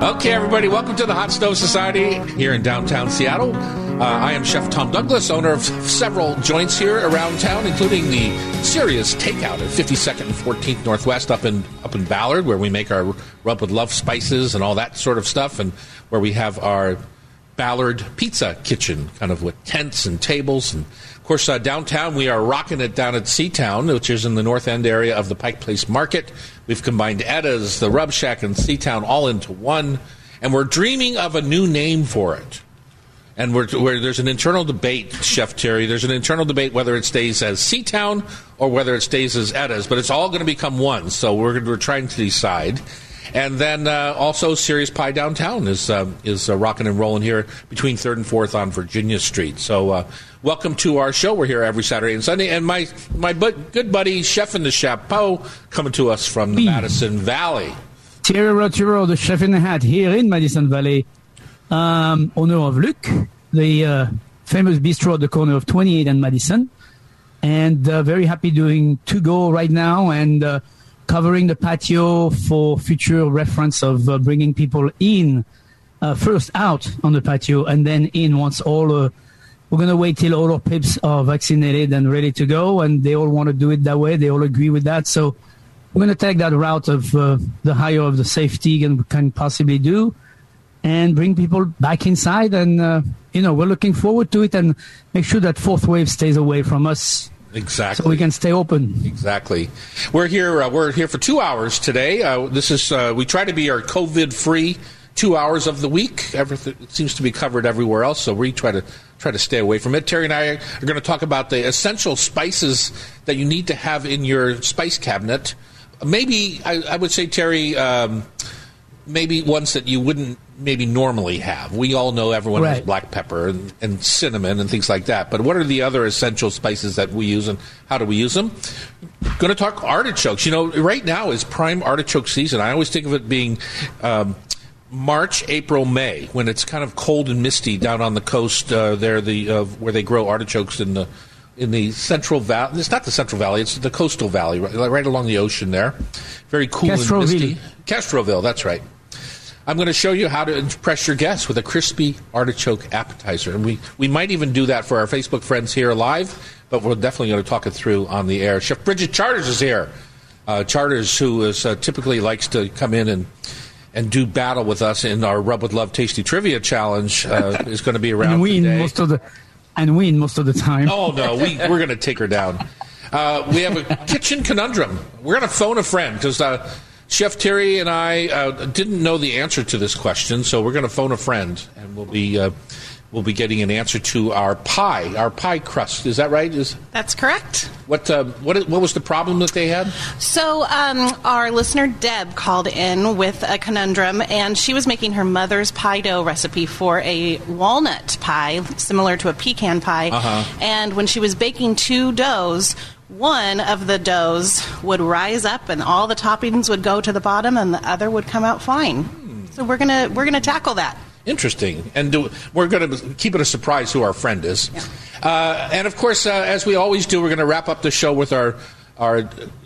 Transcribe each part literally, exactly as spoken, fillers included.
Okay, everybody, welcome to the Hot Stove Society here in downtown Seattle. Uh, I am Chef Tom Douglas, owner of several joints here around town, including the Serious Takeout at fifty-second and fourteenth Northwest up in up in Ballard, where we make our Rub with Love spices and all that sort of stuff, and where we have our Ballard Pizza Kitchen, kind of with tents and tables. And, of course, uh, downtown, we are rocking it down at Seatown, which is in the north end area of the Pike Place Market. We've combined Edda's, the Rub Shack, and Seatown all into one, and we're dreaming of a new name for it. And we're, we're, there's an internal debate, Chef Terry. There's an internal debate whether it stays as Seatown or whether it stays as Edda's, but it's all going to become one, so we're, we're trying to decide. And then uh, also Serious Pie Downtown is uh, is uh, rocking and rolling here between third and fourth on Virginia Street. So uh, welcome to our show. We're here every Saturday and Sunday. And my my bu- good buddy, Chef in the Chapeau, coming to us from the Madison Valley. Thierry Roturo, the Chef in the Hat, here in Madison Valley. Um, owner of Luc, the uh, famous bistro at the corner of twenty-eighth and Madison. And uh, very happy doing to go right now and uh, covering the patio for future reference of uh, bringing people in, uh, first out on the patio and then in once all, uh, we're going to wait till all our pips are vaccinated and ready to go, and they all want to do it that way. They all agree with that. So we're going to take that route of uh, the higher of the safety and we can possibly do and bring people back inside. And, uh, you know, we're looking forward to it and make sure that fourth wave stays away from us. Exactly. So we can stay open. Exactly. We're here. Uh, we're here for two hours today. Uh, this is. Uh, we try to be our COVID-free two hours of the week. Everything seems to be covered everywhere else, so we try to try to stay away from it. Terry and I are going to talk about the essential spices that you need to have in your spice cabinet. Maybe I, I would say, Terry. Um, Maybe ones that you wouldn't maybe normally have. We all know everyone right. has black pepper and, and cinnamon and things like that. But what are the other essential spices that we use and how do we use them? Going to talk artichokes. You know, right now is prime artichoke season. I always think of it being um, March, April, May, when it's kind of cold and misty down on the coast uh, there, the uh, where they grow artichokes in the in the Central Valley. It's not the Central Valley. It's the Coastal Valley, right, right along the ocean there. Very cool Castroville. and misty. Castroville, that's right. I'm going to show you how to impress your guests with a crispy artichoke appetizer. And we, we might even do that for our Facebook friends here live, but we're definitely going to talk it through on the air. Chef Bridget Charters is here. Uh, Charters, who is uh, typically likes to come in and and do battle with us in our Rub with Love Tasty Trivia Challenge, uh, is going to be around and win today. most of the and win most of the time. Oh no, we we're going to take her down. Uh, we have a kitchen conundrum. We're going to phone a friend because uh, Chef Terry and I uh, didn't know the answer to this question, so we're going to phone a friend, and we'll be uh, we'll be getting an answer to our pie, our pie crust. Is that right? Is That's correct. What uh, what what was the problem that they had? So um, our listener Deb called in with a conundrum, and she was making her mother's pie dough recipe for a walnut pie, similar to a pecan pie. Uh-huh. And when she was baking two doughs, one of the doughs would rise up, and all the toppings would go to the bottom, and the other would come out fine. Hmm. So we're gonna we're gonna tackle that. Interesting. And do, we're going to keep it a surprise who our friend is. Yeah. Uh, and, of course, uh, as we always do, we're going to wrap up the show with our our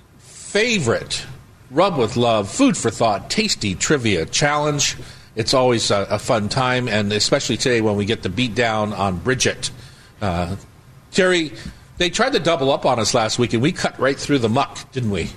favorite Rub with Love, Food for Thought, Tasty Trivia Challenge. It's always a, a fun time, and especially today when we get the beat down on Bridget. Uh, Terry, they tried to double up on us last week, and we cut right through the muck, didn't we?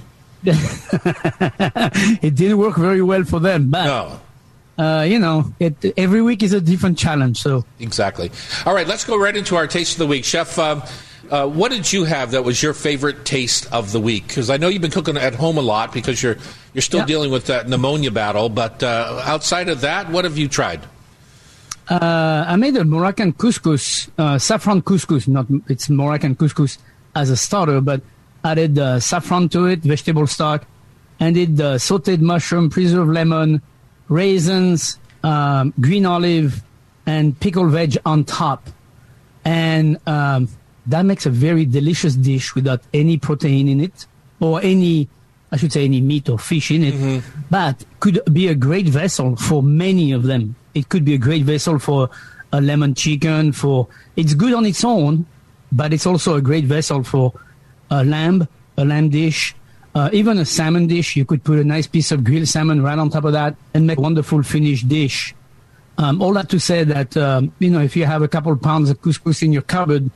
It didn't work very well for them, but... No. Uh, you know, it, every week is a different challenge. So exactly. All right, let's go right into our taste of the week, Chef. Um, uh, what did you have that was your favorite taste of the week? Because I know you've been cooking at home a lot because you're you're still yeah. dealing with that pneumonia battle. But uh, outside of that, what have you tried? Uh, I made a Moroccan couscous, uh, saffron couscous. Not it's Moroccan couscous as a starter, but added uh, saffron to it, vegetable stock, and did uh, sautéed mushroom, preserved lemon, raisins, um, green olive, and pickled veg on top. And um, that makes a very delicious dish without any protein in it, or any, I should say, any meat or fish in it, mm-hmm. but could be a great vessel for many of them. It could be a great vessel for a lemon chicken. For it's good on its own, but it's also a great vessel for a lamb, a lamb dish, Uh, even a salmon dish, you could put a nice piece of grilled salmon right on top of that and make a wonderful finished dish. Um, all that to say that, um, you know, if you have a couple pounds of couscous in your cupboard,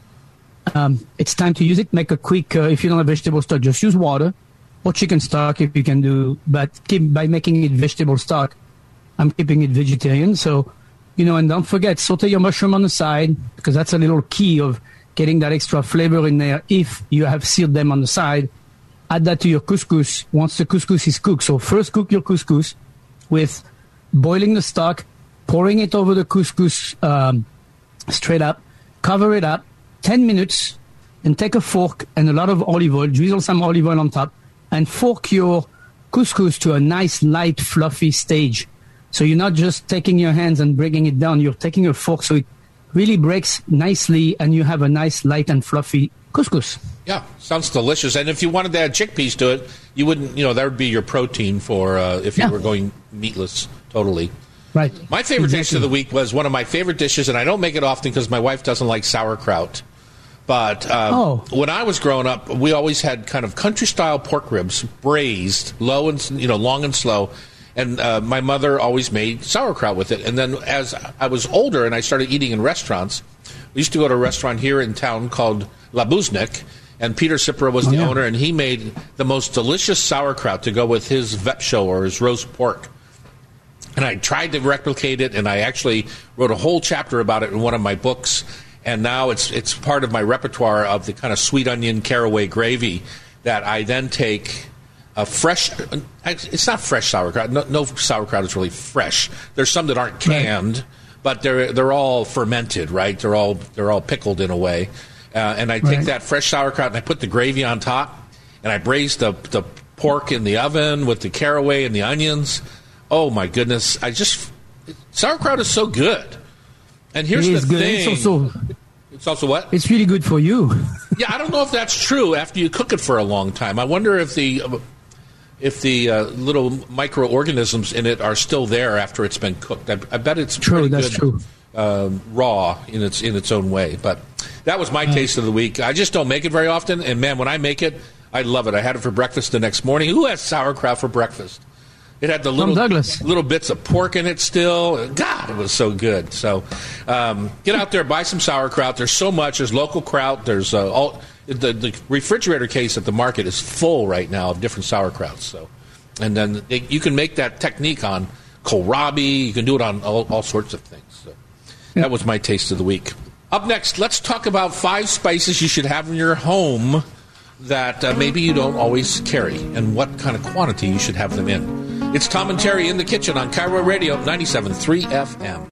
um, it's time to use it. Make a quick, uh, if you don't have vegetable stock, just use water or chicken stock if you can do, but keep, by making it vegetable stock, I'm keeping it vegetarian. So, you know, and don't forget, saute your mushroom on the side because that's a little key of getting that extra flavor in there if you have seared them on the side. Add that to your couscous once the couscous is cooked. So first cook your couscous with boiling the stock, pouring it over the couscous um, straight up, cover it up, ten minutes, and take a fork and a lot of olive oil, drizzle some olive oil on top, and fork your couscous to a nice, light, fluffy stage. So you're not just taking your hands and breaking it down, you're taking a fork so it really breaks nicely and you have a nice, light, and fluffy couscous. Yeah, sounds delicious. And if you wanted to add chickpeas to it, you wouldn't, you know, that would be your protein for uh, if you yeah. were going meatless, totally. Right. My favorite exactly. dish of the week was one of my favorite dishes, and I don't make it often because my wife doesn't like sauerkraut. But uh, oh. when I was growing up, we always had kind of country-style pork ribs, braised, low and, you know, long and slow. And uh, my mother always made sauerkraut with it. And then as I was older and I started eating in restaurants, we used to go to a restaurant here in town called La Buznik, and Peter Cipra was the oh, yeah. owner, and he made the most delicious sauerkraut to go with his Wepschow or his roast pork. And I tried to replicate it, and I actually wrote a whole chapter about it in one of my books. And now it's it's part of my repertoire of the kind of sweet onion caraway gravy that I then take a fresh. It's not fresh sauerkraut. No, no sauerkraut is really fresh. There's some that aren't canned, right. but they're they're all fermented, right? They're all they're all pickled in a way. Uh, and I take right. that fresh sauerkraut and I put the gravy on top, and I braise the the pork in the oven with the caraway and the onions. Oh my goodness! I just sauerkraut is so good. And here's the good. thing: it's also, it's also what? It's really good for you. Yeah, I don't know if that's true. After you cook it for a long time, I wonder if the if the uh, little microorganisms in it are still there after it's been cooked. I, I bet it's true. Pretty That's good, true. Uh, raw in its in its own way, but. That was my taste of the week. I just don't make it very often, and man, when I make it, I love it. I had it for breakfast the next morning. Who has sauerkraut for breakfast? It had the little little bits of pork in it still. God, it was so good. So um, get out there, buy some sauerkraut. There's so much. There's local kraut. There's uh, all the, the refrigerator case at the market is full right now of different sauerkrauts. So, and then it, you can make that technique on kohlrabi. You can do it on all, all sorts of things. So that was my taste of the week. Up next, let's talk about five spices you should have in your home that uh, maybe you don't always carry and what kind of quantity you should have them in. It's Tom and Terry in the Kitchen on Cairo Radio ninety-seven point three F M.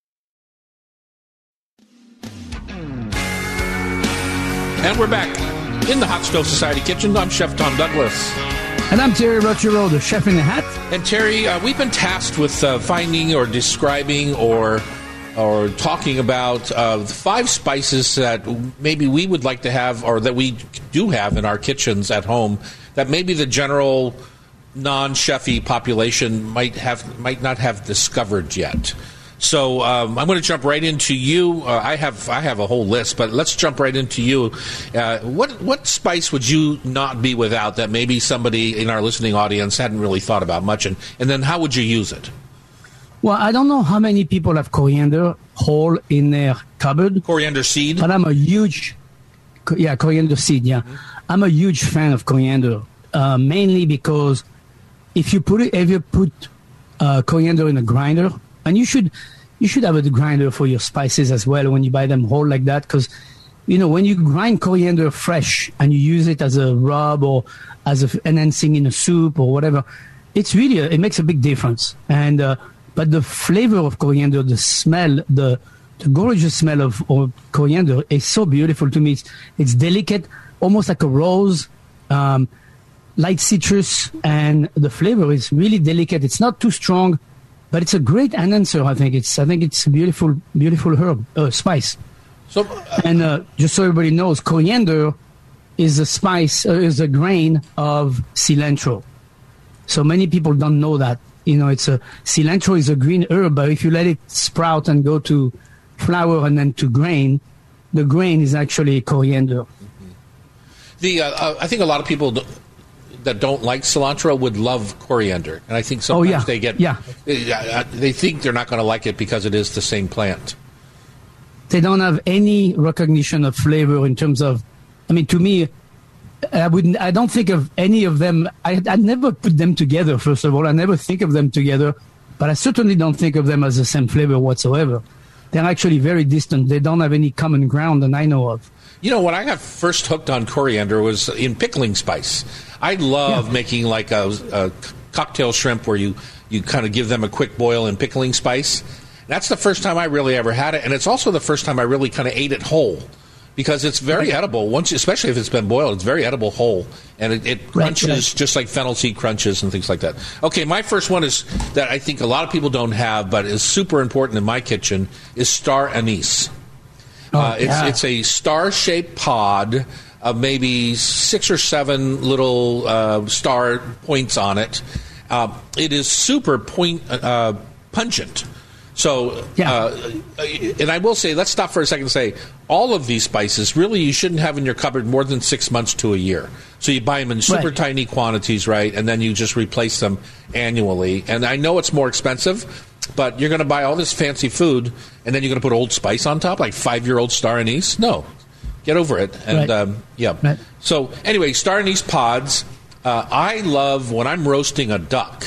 And we're back in the Hot Stove Society kitchen. I'm Chef Tom Douglas. And I'm Terry Rocchero, the chef in the hat. And Terry, uh, we've been tasked with uh, finding or describing or or talking about uh, five spices that maybe we would like to have or that we do have in our kitchens at home that maybe the general non-chefy population might have might not have discovered yet. So um, I'm going to jump right into you. Uh, I have I have a whole list, but let's jump right into you. Uh, what what spice would you not be without that maybe somebody in our listening audience hadn't really thought about much, and, and then how would you use it? Well, I don't know how many people have coriander whole in their cupboard. Coriander seed? But I'm a huge, yeah, coriander seed, yeah. Mm-hmm. I'm a huge fan of coriander, uh, mainly because if you put it, if you put uh, coriander in a grinder, and you should, you should have a grinder for your spices as well when you buy them whole like that, because, you know, when you grind coriander fresh and you use it as a rub or as a enhancing in a soup or whatever, it's really, a, it makes a big difference. And, uh, But the flavor of coriander, the smell, the, the gorgeous smell of, of coriander is so beautiful to me. It's, it's delicate, almost like a rose, um, light citrus, and the flavor is really delicate. It's not too strong, but it's a great enhancer. I think it's I think it's a beautiful, beautiful herb, uh, spice. So, uh, and uh, just so everybody knows, coriander is a spice, uh, is a grain of cilantro. So many people don't know that. You know, it's a cilantro is a green herb, but if you let it sprout and go to flower and then to grain, the grain is actually coriander. Mm-hmm. The uh, I think a lot of people that don't like cilantro would love coriander, and I think sometimes oh, yeah. they get yeah. they, they think they're not going to like it because it is the same plant. They don't have any recognition of flavor in terms of. I mean, to me, I wouldn't. I don't think of any of them. I I never put them together. First of all, I never think of them together, but I certainly don't think of them as the same flavor whatsoever. They're actually very distant. They don't have any common ground that I know of. You know, when I got first hooked on coriander was in pickling spice. I love yeah. making like a, a cocktail shrimp where you, you kind of give them a quick boil in pickling spice. That's the first time I really ever had it, and it's also the first time I really kind of ate it whole because it's very right. edible. Once, especially if it's been boiled, it's very edible whole, and it, it crunches right, right. just like fennel seed crunches and things like that. Okay, my first one is that I think a lot of people don't have, but is super important in my kitchen, is star anise. Oh, uh, it's, yeah. it's a star-shaped pod of maybe six or seven little uh, star points on it. Uh, it is super point, uh, pungent. So, yeah. uh, and I will say, let's stop for a second and say, all of these spices, really, you shouldn't have in your cupboard more than six months to a year. So you buy them in super right. tiny quantities, right, and then you just replace them annually. And I know it's more expensive, but you're going to buy all this fancy food, and then you're going to put Old Spice on top, like five-year-old star anise? No. Get over it. And, right. um, yeah. Right. So, anyway, star anise pods. Uh, I love, when I'm roasting a duck,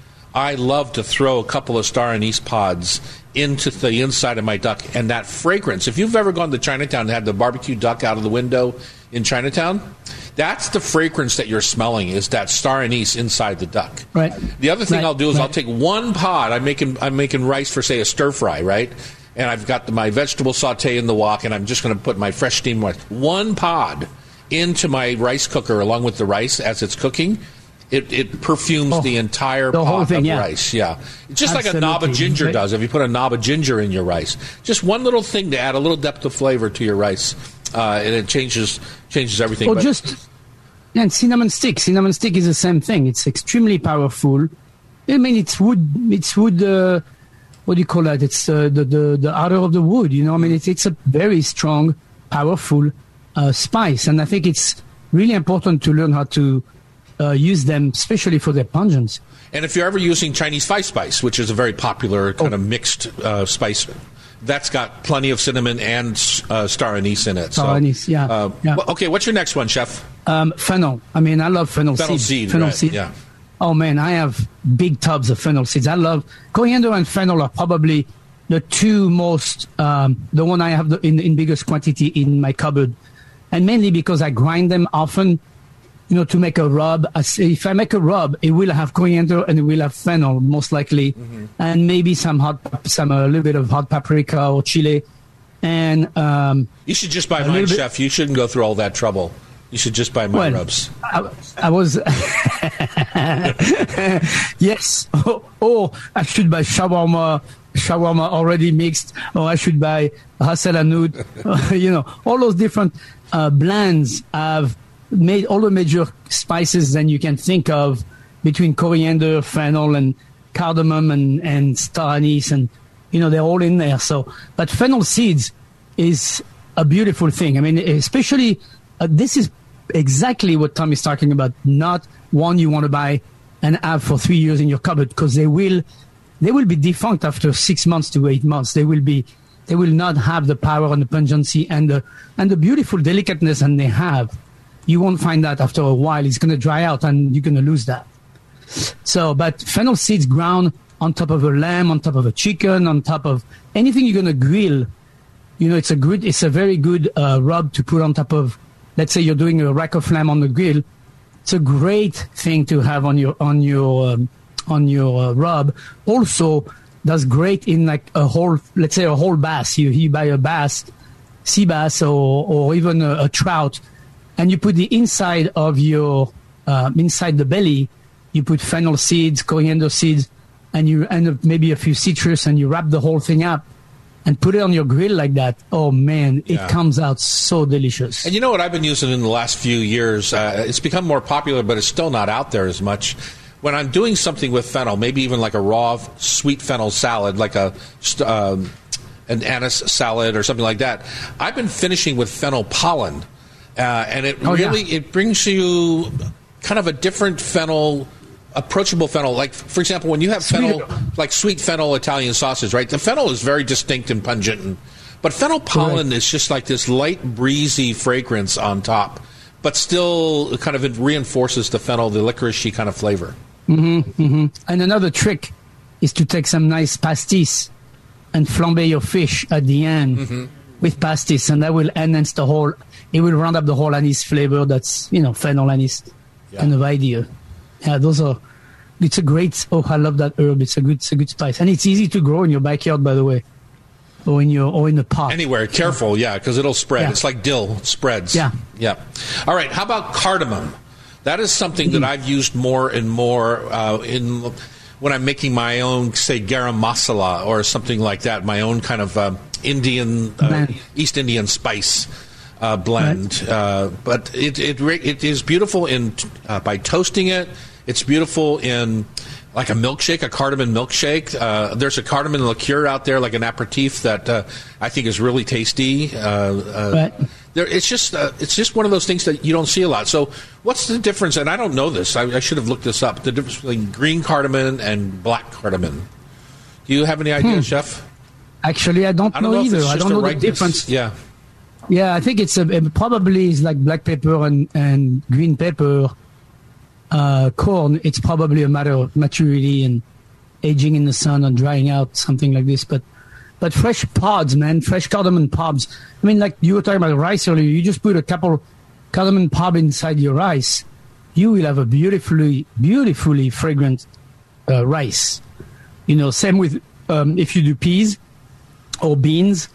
I love to throw a couple of star anise pods into the inside of my duck, and that fragrance. If you've ever gone to Chinatown and had the barbecue duck out of the window in Chinatown, that's the fragrance that you're smelling, is that star anise inside the duck. Right. The other thing right. I'll do is right. I'll take one pod. I'm making I'm making rice for, say, a stir fry, right? And I've got the, my vegetable saute in the wok, and I'm just going to put my fresh steamed rice, one pod into my rice cooker along with the rice as it's cooking. It, it perfumes oh, the entire the pot whole thing, of yeah. rice. Yeah, just Absolutely. like a knob of ginger does. If you put a knob of ginger in your rice, just one little thing to add a little depth of flavor to your rice, uh, and it changes changes everything. Or but, just and cinnamon stick. Cinnamon stick is the same thing. It's extremely powerful. I mean, it's wood. It's wood. Uh, what do you call that? It's uh, the the the outer of the wood. You know, I mean, it's it's a very strong, powerful uh, spice, and I think it's really important to learn how to. Uh, use them, especially for their pungence. And if you're ever using Chinese five spice, which is a very popular kind oh. of mixed uh, spice, that's got plenty of cinnamon and uh, star anise in it. Star so, anise, yeah. Uh, yeah. Well, okay, what's your next one, Chef? Um, fennel. I mean, I love fennel, fennel seeds. seed. Fennel right, seed. Yeah. Oh man, I have big tubs of fennel seeds. I love coriander and fennel are probably the two most, um, the one I have the, in in biggest quantity in my cupboard, and mainly because I grind them often. You know, to make a rub. If I make a rub, it will have coriander and it will have fennel, most likely, mm-hmm. and maybe some hot, some a little bit of hot paprika or chili. And um, you should just buy mine, Chef. You shouldn't go through all that trouble. You should just buy my well, rubs. I, I was yes, or, or I should buy shawarma, shawarma already mixed, or I should buy ras el hanout. You know, all those different uh, blends have. Made all the major spices that you can think of between coriander, fennel, and cardamom and, and star anise, and you know they're all in there. So, but fennel seeds is a beautiful thing. I mean, especially uh, this is exactly what Tom is talking about. Not one you want to buy and have for three years in your cupboard because they will they will be defunct after six months to eight months. They will be they will not have the power and the pungency and the and the beautiful delicateness and they have. You won't find that after a while. It's going to dry out and you're going to lose that. So, but fennel seeds ground on top of a lamb, on top of a chicken, on top of anything you're going to grill. You know, it's a good, it's a very good uh, rub to put on top of, let's say you're doing a rack of lamb on the grill. It's a great thing to have on your, on your, um, on your uh, rub. Also, that's great in like a whole, let's say a whole bass. You, you buy a bass, sea bass or, or even a, a trout. And you put the inside of your, uh, inside the belly, you put fennel seeds, coriander seeds, and you and maybe a few citrus, and you wrap the whole thing up and put it on your grill like that. Oh, man, it yeah. comes out so delicious. And you know what I've been using in the last few years? Uh, it's become more popular, but it's still not out there as much. When I'm doing something with fennel, maybe even like a raw sweet fennel salad, like a um, an anise salad or something like that, I've been finishing with fennel pollen. Uh, and it oh, really yeah. it brings you kind of a different fennel, approachable fennel. Like, for example, when you have fennel, like sweet fennel Italian sausage, right? The fennel is very distinct and pungent, and, but fennel pollen right. is just like this light, breezy fragrance on top, but still kind of reinforces the fennel, the licoricey kind of flavor. Mm-hmm, mm-hmm. And another trick is to take some nice pastis and flambe your fish at the end mm-hmm. with pastis, and that will enhance the whole, it will round up the whole anise flavor that's, you know, fennel anise yeah. kind of idea. Yeah, those are, it's a great, oh, I love that herb. It's a good, it's a good spice. And it's easy to grow in your backyard, by the way, or in your, or in the pot. Anywhere, careful, yeah, because it'll spread. Yeah. It's like dill, it spreads. Yeah. Yeah. All right, how about cardamom? That is something mm-hmm. that I've used more and more uh, in... when I'm making my own, say, garam masala or something like that, my own kind of uh, Indian, uh, East Indian spice uh, blend. Right. Uh, but it, it it is beautiful in uh, by toasting it. It's beautiful in like a milkshake, a cardamom milkshake. Uh, there's a cardamom liqueur out there, like an aperitif that uh, I think is really tasty. Uh, uh, right. There, it's just uh, it's just one of those things that you don't see a lot. So what's the difference? And I don't know this. I, I should have looked this up. The difference between green cardamom and black cardamom. Do you have any idea, hmm. Chef? Actually, I don't, I don't know, know either. I don't know right the difference. Yeah. Yeah, I think it's a, it probably is like black pepper and, and green pepper. Uh, corn, it's probably a matter of maturity and aging in the sun or drying out, something like this. But But fresh pods, man, fresh cardamom pods. I mean, like you were talking about rice earlier, you just put a couple cardamom pod inside your rice, you will have a beautifully, beautifully fragrant uh, rice. You know, same with um, if you do peas or beans,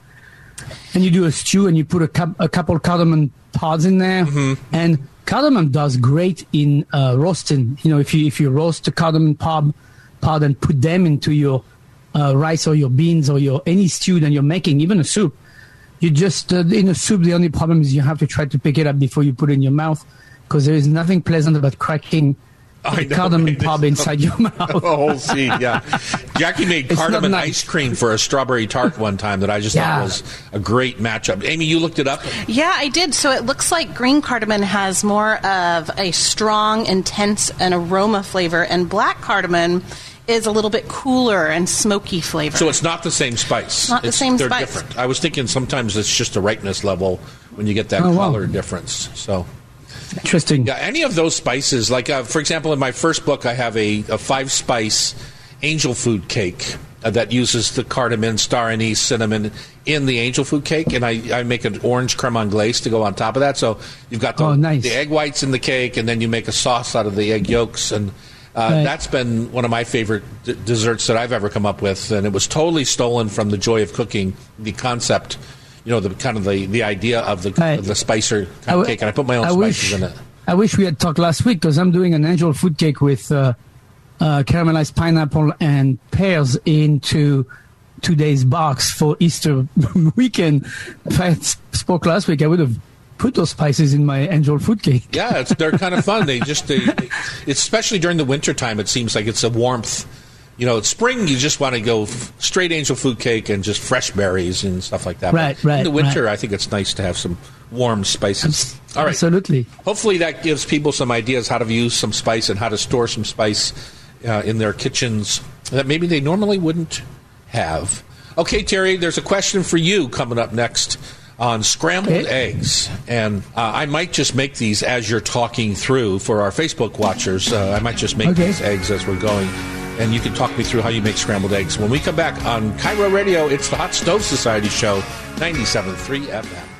and you do a stew and you put a, cu- a couple cardamom pods in there, mm-hmm. and cardamom does great in uh, roasting. You know, if you if you roast the cardamom pod, pod and put them into your Uh, rice or your beans or your any stew that you're making, even a soup. You just uh, in a soup, the only problem is you have to try to pick it up before you put it in your mouth, because there is nothing pleasant about cracking I know, cardamom pop inside your mouth. Oh, see, yeah. Jackie made cardamom nice. ice cream for a strawberry tart one time that I just yeah. thought was a great matchup. Amy, you looked it up? Yeah, I did. So it looks like green cardamom has more of a strong, intense, and aroma flavor, and black cardamom is a little bit cooler and smoky flavor. So it's not the same spice. Not the it's, same they're spice. Different. I was thinking sometimes it's just a ripeness level when you get that oh, color wow. difference. So interesting. Yeah, any of those spices, like uh, for example, in my first book, I have a, a five spice angel food cake uh, that uses the cardamom, star anise, cinnamon in the angel food cake, and I, I make an orange creme anglaise to go on top of that. So you've got the, oh, nice. the egg whites in the cake, and then you make a sauce out of the egg yolks and. Uh, right. That's been one of my favorite d- desserts that I've ever come up with, and it was totally stolen from The Joy of Cooking, the concept, you know, the kind of the, the idea of the right. of the spicer kind w- of cake, and I put my own I spices wish, in it. I wish we had talked last week, because I'm doing an angel food cake with uh, uh, caramelized pineapple and pears into today's box for Easter weekend. If I had spoke last week, I would have put those spices in my angel food cake. Yeah, it's, they're kind of fun. They just, they, they, especially during the winter time, it seems like it's a warmth. You know, it's spring, you just want to go f- straight angel food cake and just fresh berries and stuff like that. Right, but right. In the winter, right. I think it's nice to have some warm spices. All right. Absolutely. Hopefully that gives people some ideas how to use some spice and how to store some spice uh, in their kitchens that maybe they normally wouldn't have. Okay, Terry, there's a question for you coming up next on scrambled okay. eggs. And uh, I might just make these as you're talking through for our Facebook watchers. Uh, I might just make okay. these eggs as we're going. And you can talk me through how you make scrambled eggs. When we come back on Cairo Radio, it's the Hot Stove Society Show, ninety-seven point three F M.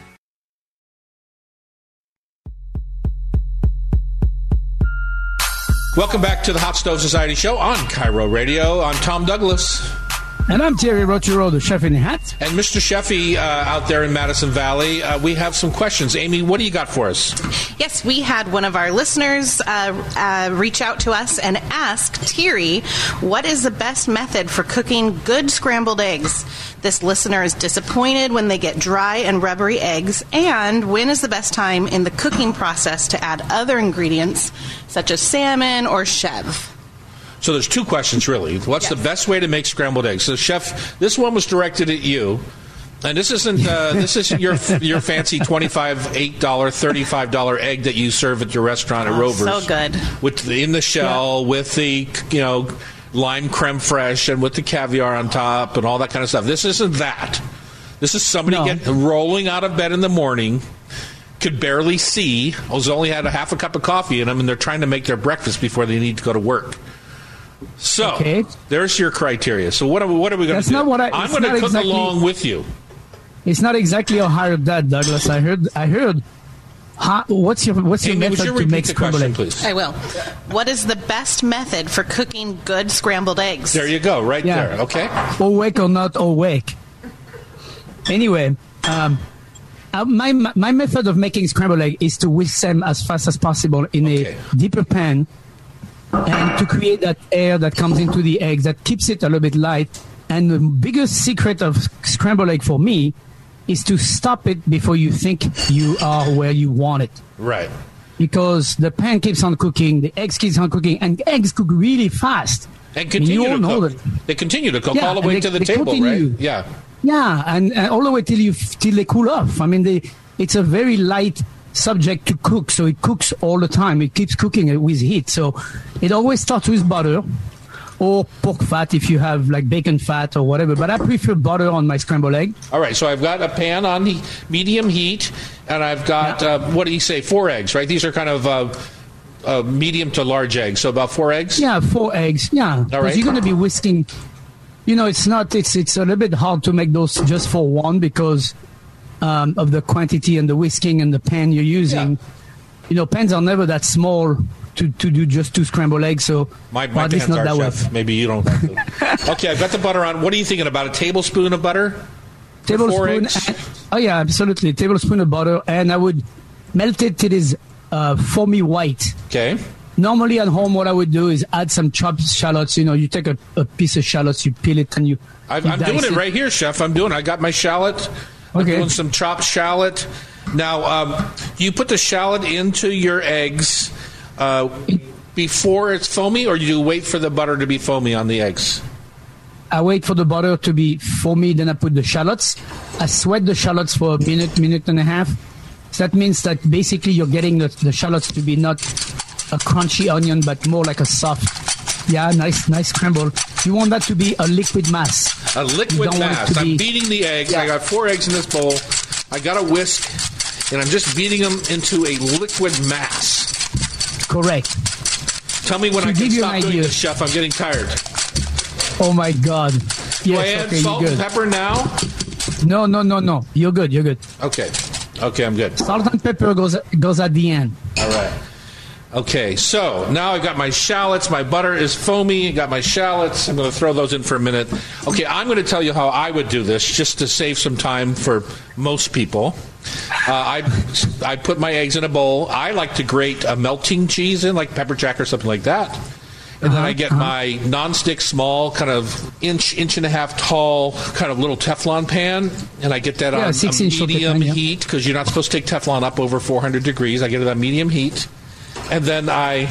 Welcome back to the Hot Stove Society Show on Cairo Radio. I'm Tom Douglas. And I'm Terry Roturo, the chef in the hat. And Mister Sheffy uh, out there in Madison Valley, uh, we have some questions. Amy, what do you got for us? Yes, we had one of our listeners uh, uh, reach out to us and ask Terry, what is the best method for cooking good scrambled eggs? This listener is disappointed when they get dry and rubbery eggs. And when is the best time in the cooking process to add other ingredients, such as salmon or chev? So there's two questions, really. What's yes. the best way to make scrambled eggs? So, Chef, this one was directed at you. And this isn't uh, this isn't your your fancy twenty-five, eight dollar, thirty-five dollar egg that you serve at your restaurant at Oh, Rover's. so good. With the, in the shell, Yeah. with the, you know, lime creme fraiche and with the caviar on top and all that kind of stuff. This isn't that. This is somebody No. get, rolling out of bed in the morning, could barely see, has only had a half a cup of coffee in them, and they're trying to make their breakfast before they need to go to work. So, Okay. there's your criteria. So what are we, what are we going to That's do? not what I- I'm it's going to not cook exactly- along with you. It's not exactly how I heard that, Douglas. I heard. I heard. How, what's your What's your Amy, would method you to repeat make the scrambled question, eggs? please? I will. What is the best method for cooking good scrambled eggs? There you go, right Yeah. there. Okay. Awake or not awake. Anyway, um, uh, my my method of making scrambled egg is to whisk them as fast as possible in Okay. a deeper pan, and to create that air that comes into the eggs that keeps it a little bit light. And the biggest secret of scrambled egg for me is to stop it before you think you are where you want it. Right. Because the pan keeps on cooking, the eggs keeps on cooking, and eggs cook really fast. And I mean, continue you all to know cook. that. They continue to cook Yeah, all the and way they- to the they table, continue. right? Yeah. Yeah, and, and all the way till you till they cool off. I mean, they, it's a very light subject to cook, so it cooks all the time. It keeps cooking with heat, so it always starts with butter or pork fat if you have like bacon fat or whatever. But I prefer butter on my scrambled egg. All right, so I've got a pan on the medium heat, and I've got, uh, what do you say, four eggs, right? These are kind of uh, uh, medium to large eggs, so about four eggs? Yeah, four eggs. Yeah, because right. you're going to be whisking. You know, it's not. It's it's a little bit hard to make those just for one because um, of the quantity and the whisking and the pan you're using. Yeah. You know, pans are never that small to, to do just two scrambled eggs. So My, or my at least pans not are, that chef. way. Maybe you don't have to. Okay, I've got the butter on. What are you thinking, about a tablespoon of butter? For four Tablespoon. eggs? And, oh yeah, absolutely. Tablespoon of butter, and I would melt it till it's uh, foamy white. Okay. Normally at home, what I would do is add some chopped shallots. You know, you take a, a piece of shallots, you peel it, and you. I've, you I'm doing dice it right here, Chef. I'm doing it. I got my shallot. I'm Okay. doing some chopped shallot. Now, um, you put the shallot into your eggs uh, before it's foamy, or you wait for the butter to be foamy on the eggs? I wait for the butter to be foamy, then I put the shallots. I sweat the shallots for a minute, minute and a half. So that means that basically you're getting the, the shallots to be not a crunchy onion, but more like a soft, yeah, nice, nice scramble. You want that to be a liquid mass. A You liquid don't want it mass. to I'm be- beating the eggs. I Yeah. got four eggs in this bowl. I got a whisk, and I'm just beating them into a liquid mass. Correct. Tell me when To I can give you stop an doing idea. this, Chef. I'm getting tired. Oh my God. Do I Yes, add okay, salt you're and good. pepper now? No, no, no, no. You're good, you're good. Okay. Okay, I'm good. Salt and pepper goes goes at the end. All right. Okay, so now I've got my shallots. My butter is foamy. I got my shallots. I'm going to throw those in for a minute. Okay, I'm going to tell you how I would do this, just to save some time for most people. Uh, I I put my eggs in a bowl. I like to grate a melting cheese in, like pepper jack or something like that. And then I get my nonstick, small, kind of inch, inch and a half tall, kind of little Teflon pan, and I get that Yeah, on a six-inch medium pan, yeah. heat because you're not supposed to take Teflon up over four hundred degrees. I get it on medium heat, and then I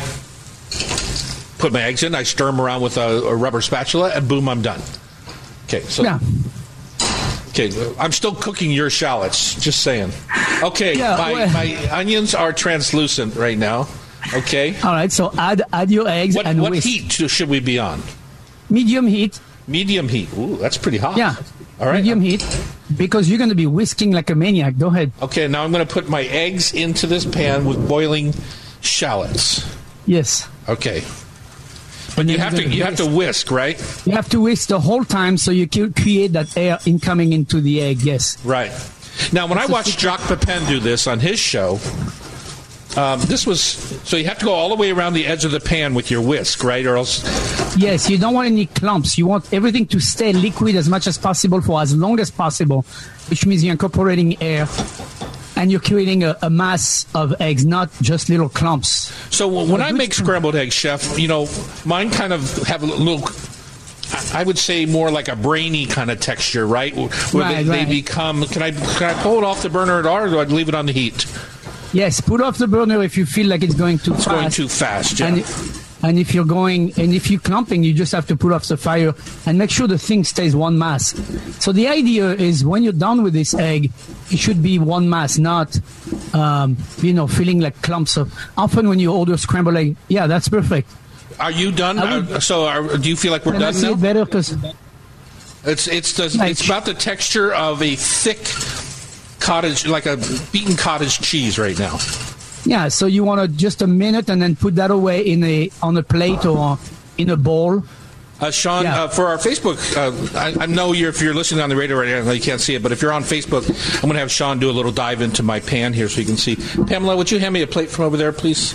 put my eggs in. I stir them around with a, a rubber spatula, and boom, I'm done. Okay, so Yeah. okay, I'm still cooking your shallots. Just saying. Okay, Yeah, my well- my onions are translucent right now. Okay. All right, so add add your eggs What, and what whisk. heat should we be on? Medium heat. Medium heat. Ooh, that's pretty hot. Yeah. All right. Medium heat. Because you're going to be whisking like a maniac. Go ahead. Okay, now I'm going to put my eggs into this pan with boiling shallots. Yes. Okay. But you then have you're to gonna you have to whisk, right? You have to whisk the whole time so you can create that air incoming into the egg. Yes. Right. Now, when I That's a watched Jacques Pepin do this on his show, um, this was so you have to go all the way around the edge of the pan with your whisk, right? Or else, Yes, you don't want any clumps. You want everything to stay liquid as much as possible for as long as possible, which means you're incorporating air and you're creating a, a mass of eggs, not just little clumps. so when I good make scram- scrambled eggs, chef, you know, mine kind of have a little. I would say more like a brainy kind of texture, right? Where Right, they, they right. become. Can I can I pull it off the burner at all, or do I leave it on the heat? Yes, put off the burner if you feel like it's going too It's fast. going too fast. Yeah. And And if you're going, and if you're clumping, you just have to put off the fire and make sure the thing stays one mass. So the idea is when you're done with this egg, it should be one mass, not, um, you know, feeling like clumps of. Often when you order scrambled egg, yeah, that's perfect. Are you done? would, uh, so are, do you feel like we're and done I see now? it better because It's it's the, Like- it's about the texture of a thick cottage, like a beaten cottage cheese right now. yeah. So you want to just a minute and then put that away in a on a plate or in a bowl. Uh, Sean, Yeah. uh, for our Facebook, uh, I, I know you're, if you're listening on the radio right now, you can't see it, but if you're on Facebook, I'm going to have Sean do a little dive into my pan here so you can see. Pamela, would you hand me a plate from over there, please?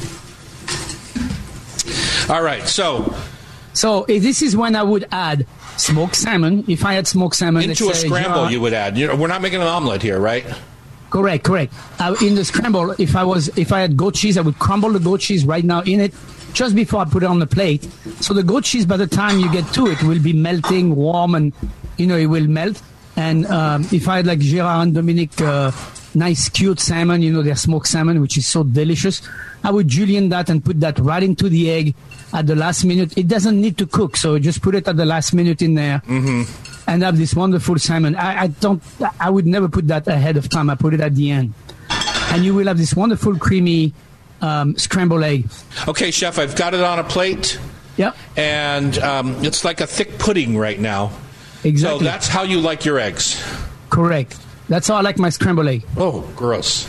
All right, so So eh, this is when I would add smoked salmon. If I had smoked salmon into a let's say, scramble, jar- you would add. You know, we're not making an omelet here, right? Correct, correct. Uh, in the scramble, if I was, if I had goat cheese, I would crumble the goat cheese right now in it, just before I put it on the plate. So the goat cheese, by the time you get to it, will be melting, warm, and you know it will melt. And um, if I had like Gérard and Dominique, uh, nice cured salmon, you know their smoked salmon, which is so delicious, I would julienne that and put that right into the egg at the last minute. It doesn't need to cook, so just put it at the last minute in there. Mm-hmm. And have this wonderful salmon. I, I don't. I would never put that ahead of time. I put it at the end, and you will have this wonderful creamy um, scrambled egg. Okay, Chef, I've got it on a plate, Yep, and um, it's like a thick pudding right now. exactly. So that's how you like your eggs. Correct. That's how I like my scrambled egg. Oh, gross.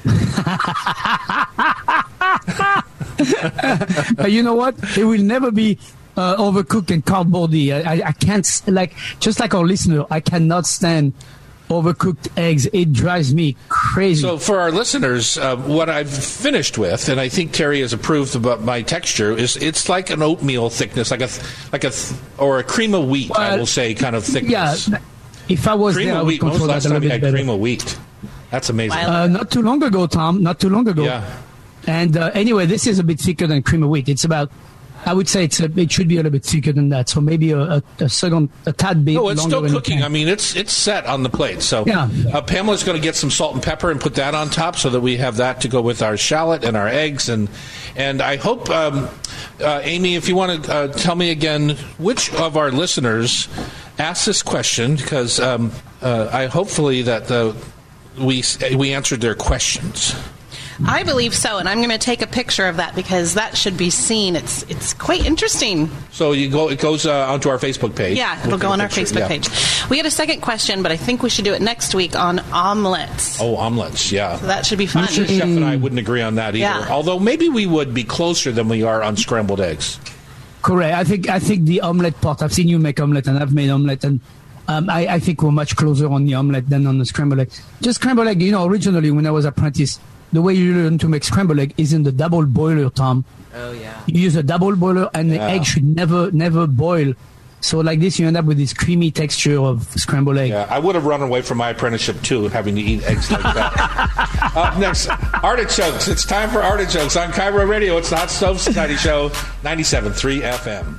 But you know what? It will never be uh, overcooked and cardboardy. I, I, I can't s- like just like our listener. I cannot stand overcooked eggs. It drives me crazy. So for our listeners, uh, what I've finished with, and I think Terry has approved about my texture, is it's like an oatmeal thickness, like a th- like a th- or a cream of wheat. I Well, will say, kind of yeah, thickness. if I was Cream there, I of would wheat. When was control the last that a time little you bit had better. cream of wheat? That's amazing. Wow. Uh, not too long ago, Tom. Not too long ago. Yeah. And uh, anyway, this is a bit thicker than cream of wheat. It's about, I would say, it's a, it should be a little bit thicker than that. So maybe a, a, a second, a tad bit. No, it's longer still in the cooking. pan. I mean, it's it's set on the plate. So Yeah. uh, Pamela's going to get some salt and pepper and put that on top so that we have that to go with our shallot and our eggs. And and I hope, um, uh, Amy, if you want to uh, tell me again, which of our listeners asked this question, because um, uh, I hopefully that uh, we we answered their questions. I believe so, and I'm going to take a picture of that because that should be seen. It's it's quite interesting. So you go, it goes uh, onto our Facebook page. Yeah, it'll We'll go take on a our picture, Facebook yeah. page. We had a second question, but I think we should do it next week on omelets. Oh, omelets, yeah. So that should be fun. I'm sure Chef and I wouldn't agree on that either. Yeah. Although maybe we would be closer than we are on scrambled eggs. Correct. I think I think the omelette part. I've seen you make omelette, and I've made omelette, and um, I, I think we're much closer on the omelette than on the scrambled egg. Just scrambled egg. You know, originally when I was apprentice, the way you learn to make scrambled egg is in the double boiler, Tom. Oh yeah. You use a double boiler, and the Yeah. egg should never never boil. So like this, you end up with this creamy texture of scrambled egg. Yeah, I would have run away from my apprenticeship too, having to eat eggs like that. Up next, artichokes. It's time for artichokes on Cairo Radio. It's the Hot Stove Society Show, ninety-seven point three F M.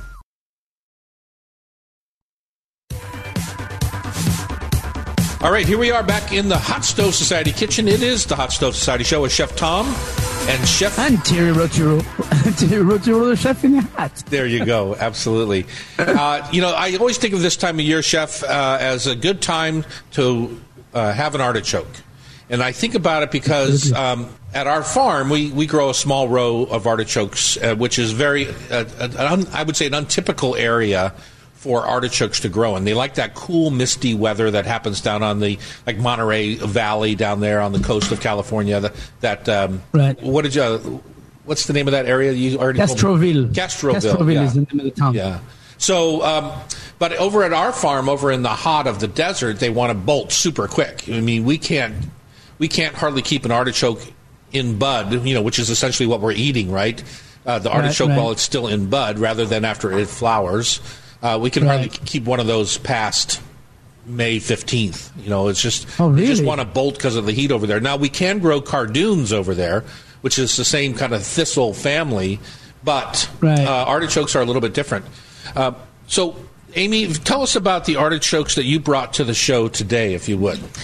All right, here we are back in the Hot Stove Society kitchen. It is the Hot Stove Society Show with Chef Tom and Chef. And Thierry Roturo, Thierry Roturo, the chef in the hat. There you go. Absolutely. Uh, you know, I always think of this time of year, Chef, uh, as a good time to uh, have an artichoke. And I think about it because um, at our farm, we, we grow a small row of artichokes, uh, which is very, uh, an un, I would say, an untypical area for artichokes to grow in. They like that cool, misty weather that happens down on the, like Monterey Valley down there on the coast of California. That, that um, Right. what did you, what's the name of that area you already told me? Castroville. Castroville. Castroville yeah. is the name of the town. Yeah. So, um, but over at our farm, over in the hot of the desert, they want to bolt super quick. I mean, we can't, we can't hardly keep an artichoke in bud, you know, which is essentially what we're eating, right? Uh, the Right, artichoke right. while it's still in bud, rather than after it flowers. Uh, we can Right. hardly keep one of those past May fifteenth. You know, it's just, Oh, they just really? want to bolt because of the heat over there. Now, we can grow cardoons over there, which is the same kind of thistle family, but Right. uh, artichokes are a little bit different. Uh, so, Amy, tell us about the artichokes that you brought to the show today, if you would.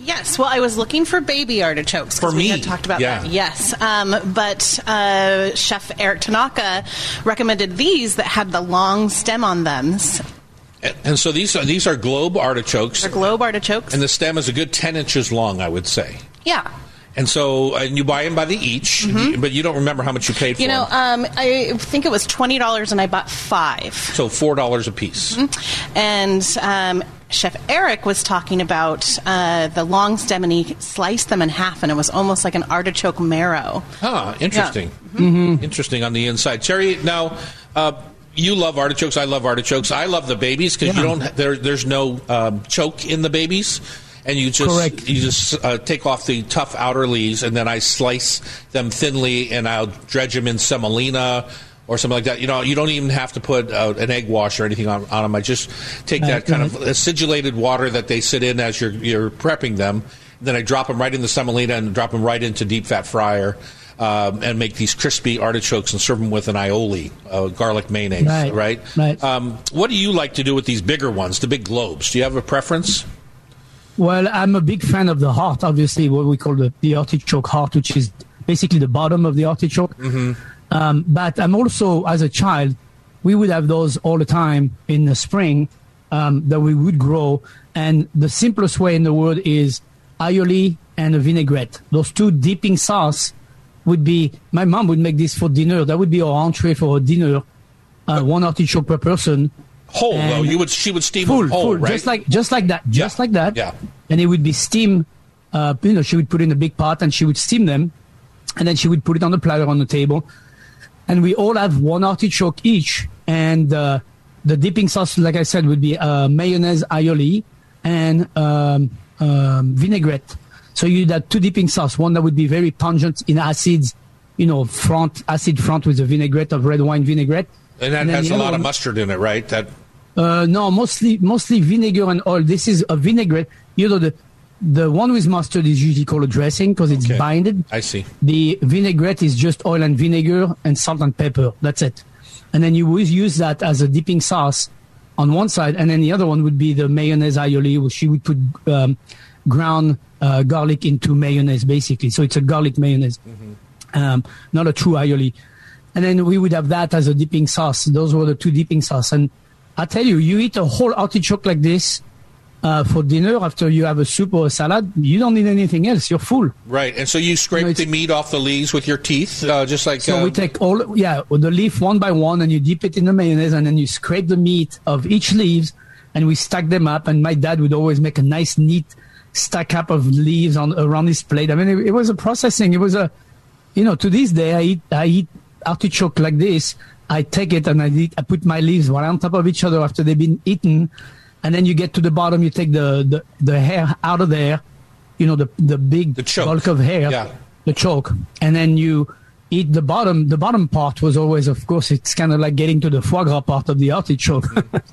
Yes, well, I was looking for baby artichokes. For we me. had talked about Yeah. that. Yes, um, but uh, Chef Eric Tanaka recommended these that had the long stem on them. And, and so these are these are globe artichokes. They're globe artichokes. And the stem is a good ten inches long, I would say. Yeah. And so, and you buy them by the each, Mm-hmm. but you don't remember how much you paid for You know, them. um, I think it was twenty dollars and I bought five. So four dollars a piece. Mm-hmm. And um, Chef Eric was talking about uh, the long stem, and he sliced them in half, and it was almost like an artichoke marrow. Ah, interesting. Yeah. Mm-hmm. Interesting on the inside. Terry, now, uh, you love artichokes. I love artichokes. I love the babies because Yeah. you don't. There, there's no um, choke in the babies. And you just Correct. you just uh, take off the tough outer leaves, and then I slice them thinly, and I'll dredge them in semolina or something like that. You know, you don't even have to put uh, an egg wash or anything on, on them. I just take Right, that kind right. of acidulated water that they sit in as you're you're prepping them. Then I drop them right in the semolina and drop them right into deep fat fryer. Um, and make these crispy artichokes and serve them with an aioli, uh, garlic mayonnaise, Right, right? right. Um, what do you like to do with these bigger ones, the big globes? Do you have a preference? Well, I'm a big fan of the heart, obviously, what we call the, the artichoke heart, which is basically the bottom of the artichoke. Mm-hmm. Um, but I'm also, as a child, we would have those all the time in the spring um, that we would grow. And the simplest way in the world is aioli and a vinaigrette. Those two dipping sauce would be, my mom would make this for dinner. That would be our entree for a dinner, uh, one artichoke per person. Whole, though. And You would, she would steam Full, them whole, full, right? just like just like that, just Yeah. like that. Yeah. And it would be steamed. Uh, you know, she would put in a big pot and she would steam them, and then she would put it on the platter on the table. And we all have one artichoke each, and uh, the dipping sauce, like I said, would be uh, mayonnaise, aioli, and um, um, vinaigrette. So you'd have two dipping sauce. One that would be very pungent in acids, you know, front acid front with a vinaigrette of red wine vinaigrette. and that and then has the a other lot of one- mustard in it, right? That Uh, no, mostly mostly vinegar and oil. This is a vinaigrette. You know, the the one with mustard is usually called a dressing because it's Okay. binded. I see. The vinaigrette is just oil and vinegar and salt and pepper. That's it. And then you would use that as a dipping sauce on one side, and then the other one would be the mayonnaise aioli, which you would put um, ground uh, garlic into mayonnaise, basically. So it's a garlic mayonnaise, Mm-hmm. um, not a true aioli. And then we would have that as a dipping sauce. Those were the two dipping sauce. And I tell you, you eat a whole artichoke like this uh, for dinner after you have a soup or a salad, you don't need anything else. You're full. Right, and so you scrape No, it's- the meat off the leaves with your teeth, uh, just like. So uh, we take all, yeah, the leaf one by one, and you dip it in the mayonnaise, and then you scrape the meat of each leaves, and we stack them up. And my dad would always make a nice, neat stack up of leaves on around his plate. I mean, it, it was a processing. It was a, you know, to this day, I eat, I eat artichoke like this. I take it and I, eat, I put my leaves right on top of each other after they've been eaten, and then you get to the bottom. You take the the, the hair out of there, you know, the the big The choke. bulk of hair, Yeah. the choke, and then you eat the bottom. The bottom part was always, of course, it's kind of like getting to the foie gras part of the artichoke,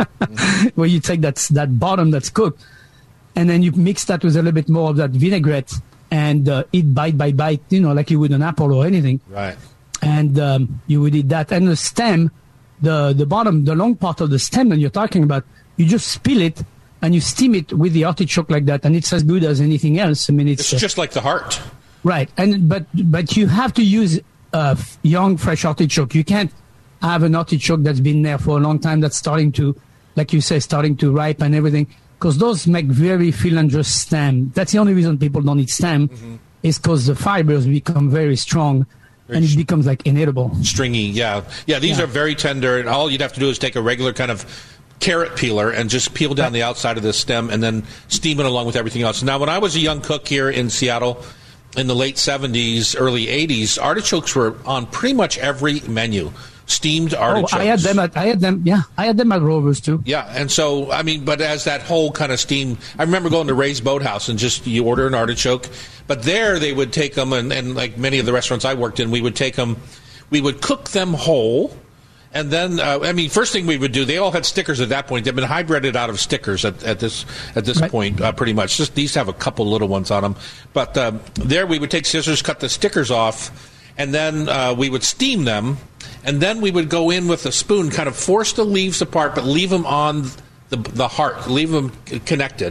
where you take that that bottom that's cooked, and then you mix that with a little bit more of that vinaigrette and uh, eat bite by bite, you know, like you would an apple or anything. Right. And um, you would eat that. And the stem, the the bottom, the long part of the stem that you're talking about, you just spill it and you steam it with the artichoke like that, and it's as good as anything else. I mean, it's, It's uh, just like the heart. right. And but but you have to use uh, f- young, fresh artichoke. You can't have an artichoke that's been there for a long time that's starting to, like you say, starting to ripe and everything, because those make very filandrous stem. That's the only reason people don't eat stem, Mm-hmm. is because the fibers become very strong. And it becomes like inedible. Stringy, yeah. Yeah, these Yeah. are very tender, and all you'd have to do is take a regular kind of carrot peeler and just peel down the outside of the stem and then steam it along with everything else. Now, when I was a young cook here in Seattle in the late seventies, early eighties, artichokes were on pretty much every menu. Steamed artichokes. Oh, I had them at I had them yeah I had them at Rovers too. Yeah, and so, I mean, but as that whole kind of steam, I remember going to Ray's Boathouse and just, you order an artichoke, but there they would take them, and, and like many of the restaurants I worked in, we would take them, we would cook them whole, and then, uh, I mean, first thing we would do, they all had stickers at that point. They've been hybrided out of stickers at, at this at this Right. point, uh, pretty much. Just these have a couple little ones on them, but um, there we would take scissors, cut the stickers off, and then uh, we would steam them, and then we would go in with a spoon, kind of force the leaves apart, but leave them on the, the heart, leave them connected.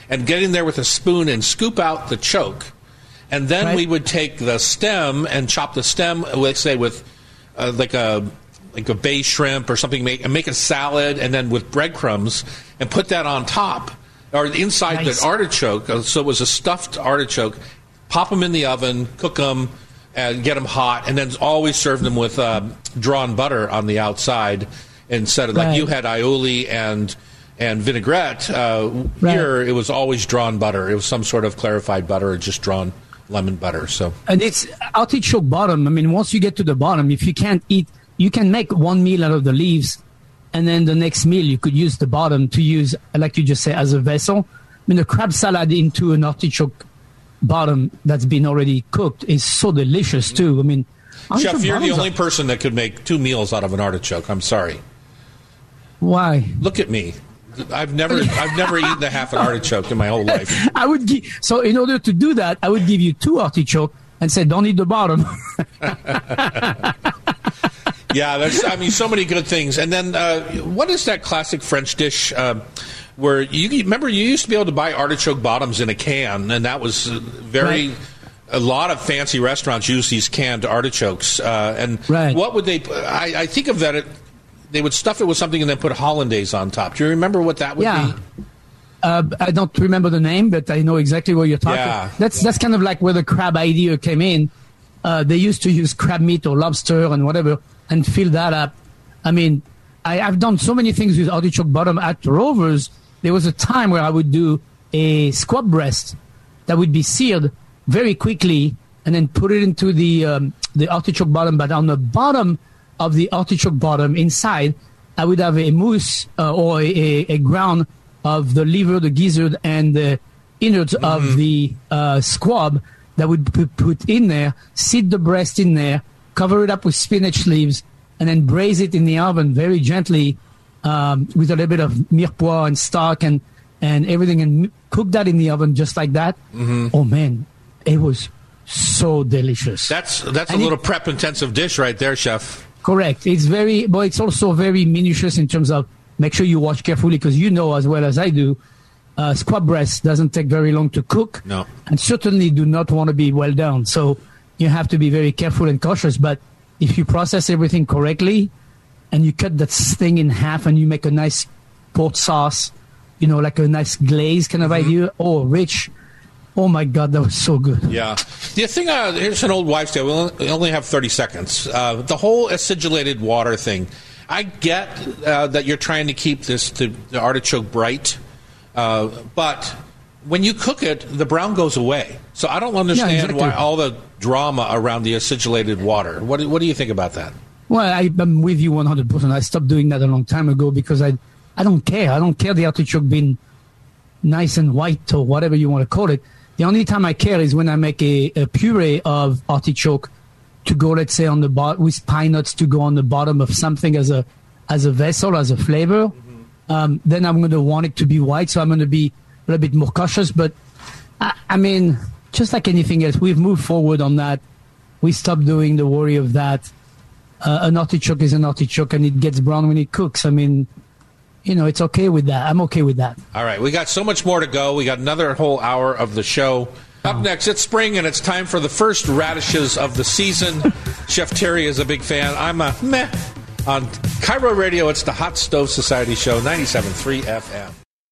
and get in there with a spoon and scoop out the choke. And then right. we would take the stem and chop the stem, let's say with uh, like a like a bay shrimp or something, make, and make a salad, and then with breadcrumbs, and put that on top, or inside nice. the artichoke. So it was a stuffed artichoke. Pop them in the oven, cook them, and get them hot, and then always serve them with uh, drawn butter on the outside instead of, right. like you had aioli and and vinaigrette. Uh, right. Here, it was always drawn butter. It was some sort of clarified butter or just drawn lemon butter. So, and it's artichoke bottom. I mean, once you get to the bottom, if you can't eat, you can make one meal out of the leaves, and then the next meal you could use the bottom to use, like you just said, as a vessel. I mean, a crab salad into an artichoke bottom that's been already cooked is so delicious too. I mean, Chef, you're the only are... person that could make two meals out of an artichoke. I'm sorry. Why? Look at me. I've never, I've never eaten a half an artichoke in my whole life. I would give, so in order to do that, I would give you two artichoke and say, don't eat the bottom. Yeah, there's, I mean, so many good things. And then, uh, what is that classic French dish? Uh, Where you remember, you used to be able to buy artichoke bottoms in a can, and that was very. Right. A lot of fancy restaurants use these canned artichokes, uh, and right. what would they? I, I think of that. It, they would stuff it with something and then put hollandaise on top. Do you remember what that would yeah. be? Uh, I don't remember the name, but I know exactly what you're talking. Yeah. That's that's kind of like where the crab idea came in. Uh, they used to use crab meat or lobster and whatever, and fill that up. I mean, I, I've done so many things with artichoke bottom at Rovers. There was a time where I would do a squab breast that would be seared very quickly and then put it into the um, the artichoke bottom. But on the bottom of the artichoke bottom inside, I would have a mousse uh, or a, a ground of the liver, the gizzard, and the innards mm-hmm. of the uh, squab that would be put in there, seat the breast in there, cover it up with spinach leaves, and then braise it in the oven very gently um, with a little bit of mirepoix and stock and, and everything, and cook that in the oven just like that. Mm-hmm. Oh, man, it was so delicious. That's that's and a little it, prep-intensive dish right there, Chef. Correct. It's very, but it's also very minutious in terms of make sure you watch carefully, because you know as well as I do, uh, squab breast doesn't take very long to cook. No. And certainly do not want to be well done. So you have to be very careful and cautious. But if you process everything correctly and you cut that thing in half and you make a nice port sauce, you know, like a nice glaze kind of mm-hmm. idea, oh, rich. Oh, my God, that was so good. Yeah. The thing, uh, here's an old wives' tale. We only have thirty seconds. Uh, the whole acidulated water thing. I get uh, that you're trying to keep this to the artichoke bright, uh, but when you cook it, the brown goes away. So I don't understand yeah, exactly. why all the drama around the acidulated water. What, what do you think about that? Well, I, I'm with you one hundred percent. I stopped doing that a long time ago because I, I don't care. I don't care the artichoke being nice and white or whatever you want to call it. The only time I care is when I make a, a puree of artichoke to go, let's say, on the bot with pine nuts to go on the bottom of something as a as a vessel, as a flavor. Mm-hmm. Um, then I'm going to want it to be white, so I'm going to be a little bit more cautious. But I, I mean, just like anything else, we've moved forward on that. We stopped doing the worry of that. Uh, an artichoke is an artichoke, and it gets brown when it cooks. I mean, you know, it's okay with that. I'm okay with that. All right. We got so much more to go. We got another whole hour of the show. Up next, it's spring, and it's time for the first radishes of the season. Chef Terry is a big fan. I'm a meh. On Cairo Radio, it's the Hot Stove Society Show, ninety-seven point three F M.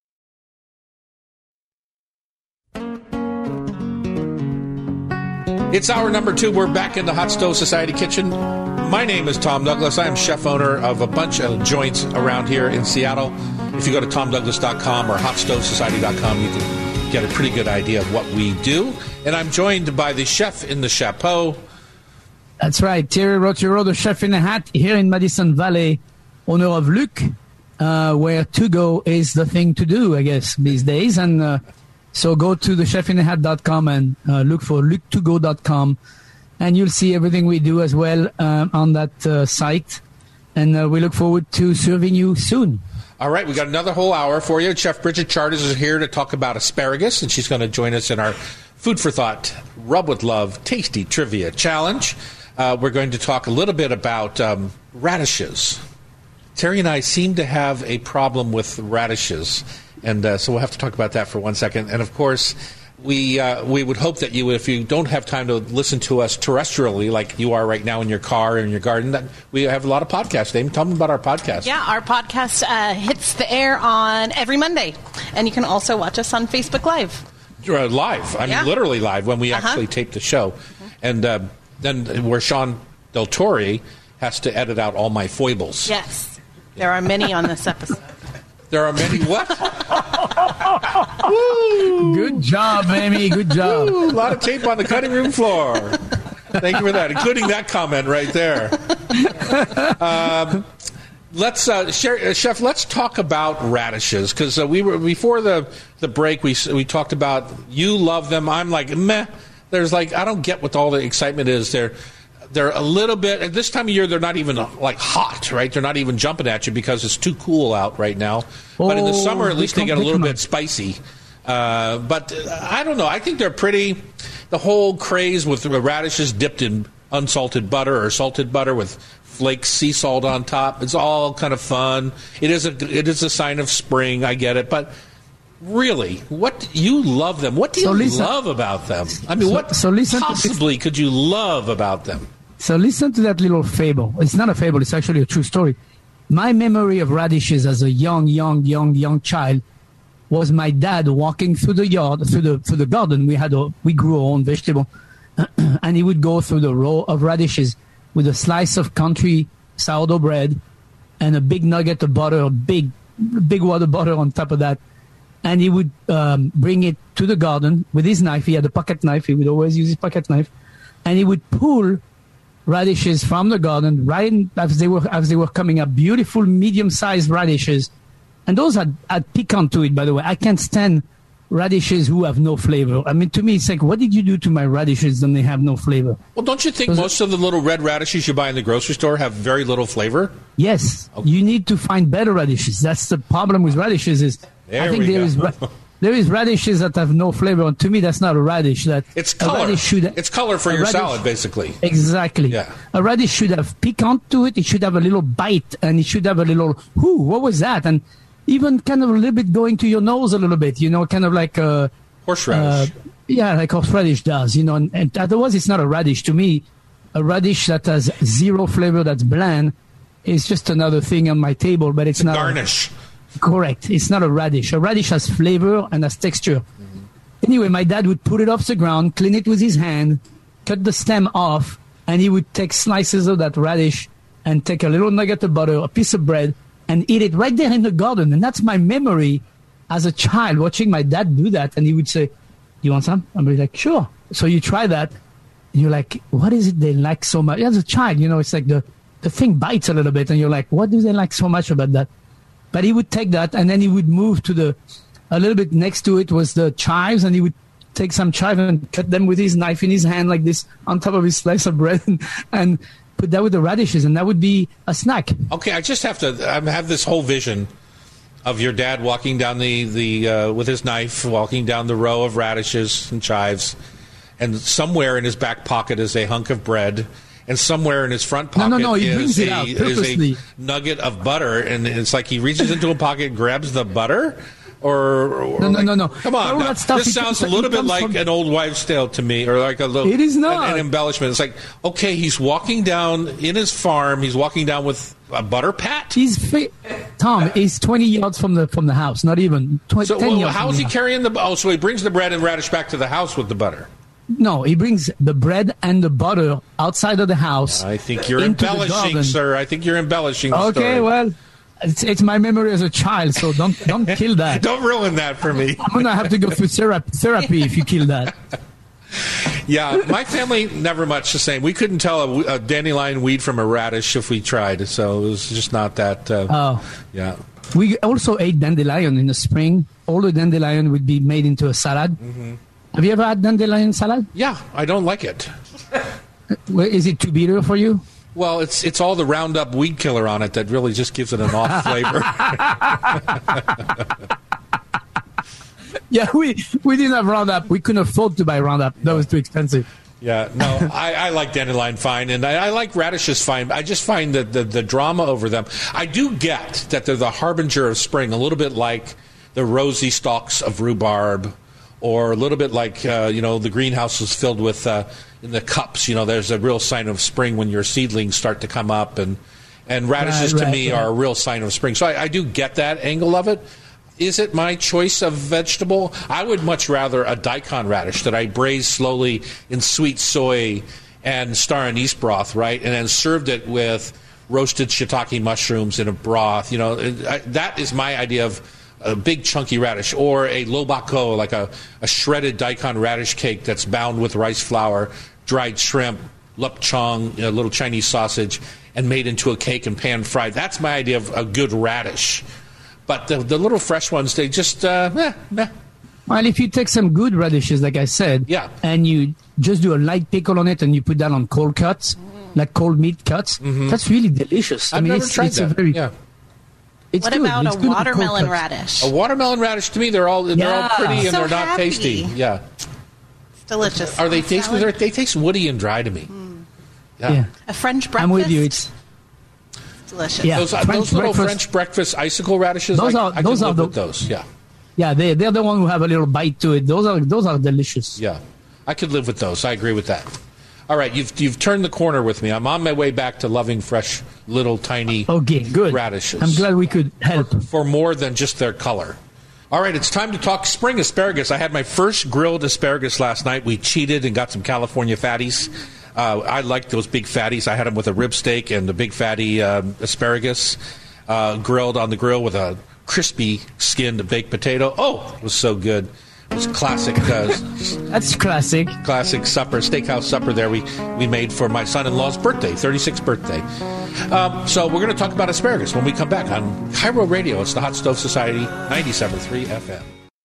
It's hour number two. We're back in the Hot Stove Society kitchen. My name is Tom Douglas. I am chef owner of a bunch of joints around here in Seattle. If you go to tom douglas dot com or hot stove society dot com, you can get a pretty good idea of what we do. And I'm joined by the chef in the chapeau. That's right. Thierry Rotero, the chef in the hat, here in Madison Valley, owner of Luc, uh, where to go is the thing to do, I guess, these days. And uh, so go to the chef in the hat dot com and uh, look for luc to go dot com. And you'll see everything we do as well um, on that uh, site. And uh, we look forward to serving you soon. All right, we got another whole hour for you. Chef Bridget Charters is here to talk about asparagus, and she's going to join us in our Food for Thought Rub with Love Tasty Trivia Challenge. Uh, we're going to talk a little bit about um, radishes. Terry and I seem to have a problem with radishes. And uh, so we'll have to talk about that for one second. And, of course, we uh, we would hope that you, if you don't have time to listen to us terrestrially like you are right now in your car or in your garden, that we have a lot of podcasts. Dave, tell them about our podcast. Yeah, our podcast uh, hits the air on every Monday. And you can also watch us on Facebook Live. Uh, live. I mean, yeah. literally live when we Uh-huh. actually tape the show. Mm-hmm. And uh, then where Sean Del Torre has to edit out all my foibles. Yes. There are many on this episode. There are many what? Good job, Amy. Good job. Woo, a lot of tape on the cutting room floor. Thank you for that, including that comment right there. Um, let's, uh, share, uh, Chef. Let's talk about radishes because uh, we were before the the break. We we talked about you love them. I'm like meh. There's like I don't get what all the excitement is there. They're a little bit, at this time of year, they're not even, like, hot, right? They're not even jumping at you because it's too cool out right now. Oh, but in the summer, at they least they come- get a they little come bit out. spicy. Uh, but uh, I don't know. I think they're pretty, the whole craze with the radishes dipped in unsalted butter or salted butter with flaked sea salt on top. It's all kind of fun. It is a, it is a sign of spring. I get it. But really, what you love them. What do you So listen- love about them? I mean, So- what so listen to this. possibly could you love about them? So listen to that little fable. It's not a fable. It's actually a true story. My memory of radishes as a young, young, young, young child was my dad walking through the yard, through the through the garden. We had a, we grew our own vegetable, and he would go through the row of radishes with a slice of country sourdough bread and a big nugget of butter, a big, big wad of butter on top of that. And he would um, bring it to the garden with his knife. He had a pocket knife. He would always use his pocket knife, and he would pull radishes from the garden right in, as they were as they were coming up, beautiful medium-sized radishes, and those had, had piquant to it. By the way, I can't stand radishes who have no flavor. I mean, to me, it's like, what did you do to my radishes? Then they have no flavor. Well, don't you think Those are- most of the little red radishes you buy in the grocery store have very little flavor? Yes, you need to find better radishes. That's the problem with radishes. Is There I think we there go. is ra- there is radishes that have no flavor, and to me, that's not a radish. That It's a color. radish should- It's color for a your radish- salad, basically. Exactly. Yeah. A radish should have piquant to it. It should have a little bite, and it should have a little, whoo, what was that? And even kind of a little bit going to your nose a little bit, you know, kind of like a, Horseradish. uh, yeah, like horseradish does, you know. And, and otherwise, it's not a radish. To me, a radish that has zero flavor, that's bland, is just another thing on my table, but it's not. a- Garnish. Correct. It's not a radish. A radish has flavor and has texture. Anyway, my dad would put it off the ground, clean it with his hand, cut the stem off, and he would take slices of that radish and take a little nugget of butter, a piece of bread, and eat it right there in the garden. And that's my memory as a child, watching my dad do that. And he would say, "You want some?" I'd be like, "Sure." So you try that, and you're like, what is it they like so much? As a child, you know, it's like the, the thing bites a little bit, and you're like, what do they like so much about that? But he would take that, and then he would move to the, a little bit next to it was the chives, and he would take some chive and cut them with his knife in his hand like this on top of his slice of bread, and, and put that with the radishes, and that would be a snack. Okay, I just have to. I have this whole vision of your dad walking down the the uh, with his knife, walking down the row of radishes and chives, and somewhere in his back pocket is a hunk of bread. And somewhere in his front pocket No, no, no, he is, brings it a, out is purposely. a nugget of butter, and it's like he reaches into a pocket and grabs the butter, or, or No, no, like- no, no. Come on, All now. that stuff, this it sounds comes- a little it bit comes like from- an old wives' tale to me, or like a little. It is not. an, an embellishment. It's like, okay, he's walking down in his farm. He's walking down with a butter pat. He's fi- Tom is twenty yards from the from the house, not even twenty. So ten well, yards how from is the he house. carrying the? Oh, so he brings the bread and radish back to the house with the butter. No, he brings the bread and the butter outside of the house. I think you're into the embellishing, garden. sir. I think you're embellishing. The Okay, story. well, it's, it's my memory as a child, so don't don't kill that. Don't ruin that for me. I'm gonna have to go through therapy, therapy if you kill that. Yeah, my family never much the same. We couldn't tell a, a dandelion weed from a radish if we tried, so it was just not that. Uh, Oh, yeah. we also ate dandelion in the spring. All the dandelion would be made into a salad. Mm-hmm. Have you ever had dandelion salad? Yeah, I don't like it. Well, is it too bitter for you? Well, it's it's all the Roundup weed killer on it that really just gives it an off flavor. Yeah, we we didn't have Roundup. We couldn't afford to buy Roundup. That was too expensive. Yeah, no, I, I like dandelion fine, and I, I like radishes fine. I just find that the, the drama over them. I do get that they're the harbinger of spring, a little bit like the rosy stalks of rhubarb, or a little bit like, uh, you know, the greenhouse is filled with, uh, in the cups, you know, there's a real sign of spring when your seedlings start to come up. And, and radishes right, to right, me right. are a real sign of spring. So I, I do get that angle of it. Is it my choice of vegetable? I would much rather a daikon radish that I braised slowly in sweet soy and star anise broth, right? And then served it with roasted shiitake mushrooms in a broth. You know, I, that is my idea of a big chunky radish, or a lobako, like a, a shredded daikon radish cake that's bound with rice flour, dried shrimp, lupchong, a little Chinese sausage, and made into a cake and pan fried. That's my idea of a good radish. But the, the little fresh ones, they just, uh, meh, meh. Well, if you take some good radishes, like I said, Yeah. and you just do a light pickle on it and you put that on cold cuts, like cold meat cuts, that's really delicious. I I've mean, never it's, tried it's that. a very, yeah. it's What good. about It's a good on cold watermelon cuts. radish? A watermelon radish, to me, they're all they're Yeah. all pretty and So they're not happy. tasty. Yeah. It's delicious. Are they tasty? Salad. They're- They taste woody and dry to me. Yeah. Yeah. A French breakfast? I'm with you. It's delicious. Yeah. Those, uh, French those little breakfast- French breakfast icicle radishes, Those I, are- I those can are live the- with those. Yeah. yeah, they they're the one who have a little bite to it. Those are those are delicious. Yeah. I could live with those. I agree with that. All right, you've you've turned the corner with me. I'm on my way back to loving fresh, little, tiny Okay, good. radishes. I'm glad we could help. for more than just their color. All right, it's time to talk spring asparagus. I had my first grilled asparagus last night. We cheated and got some California fatties. Uh, I like those big fatties. I had them with a rib steak and a big fatty um, asparagus uh, grilled on the grill with a crispy skinned baked potato. Oh, it was so good. It was classic, uh, That's classic. classic supper, steakhouse supper there we, we made for my son-in-law's birthday, thirty-sixth birthday. Um, so we're going to talk about asparagus when we come back on Cairo Radio. It's the Hot Stove Society, ninety-seven point three F M.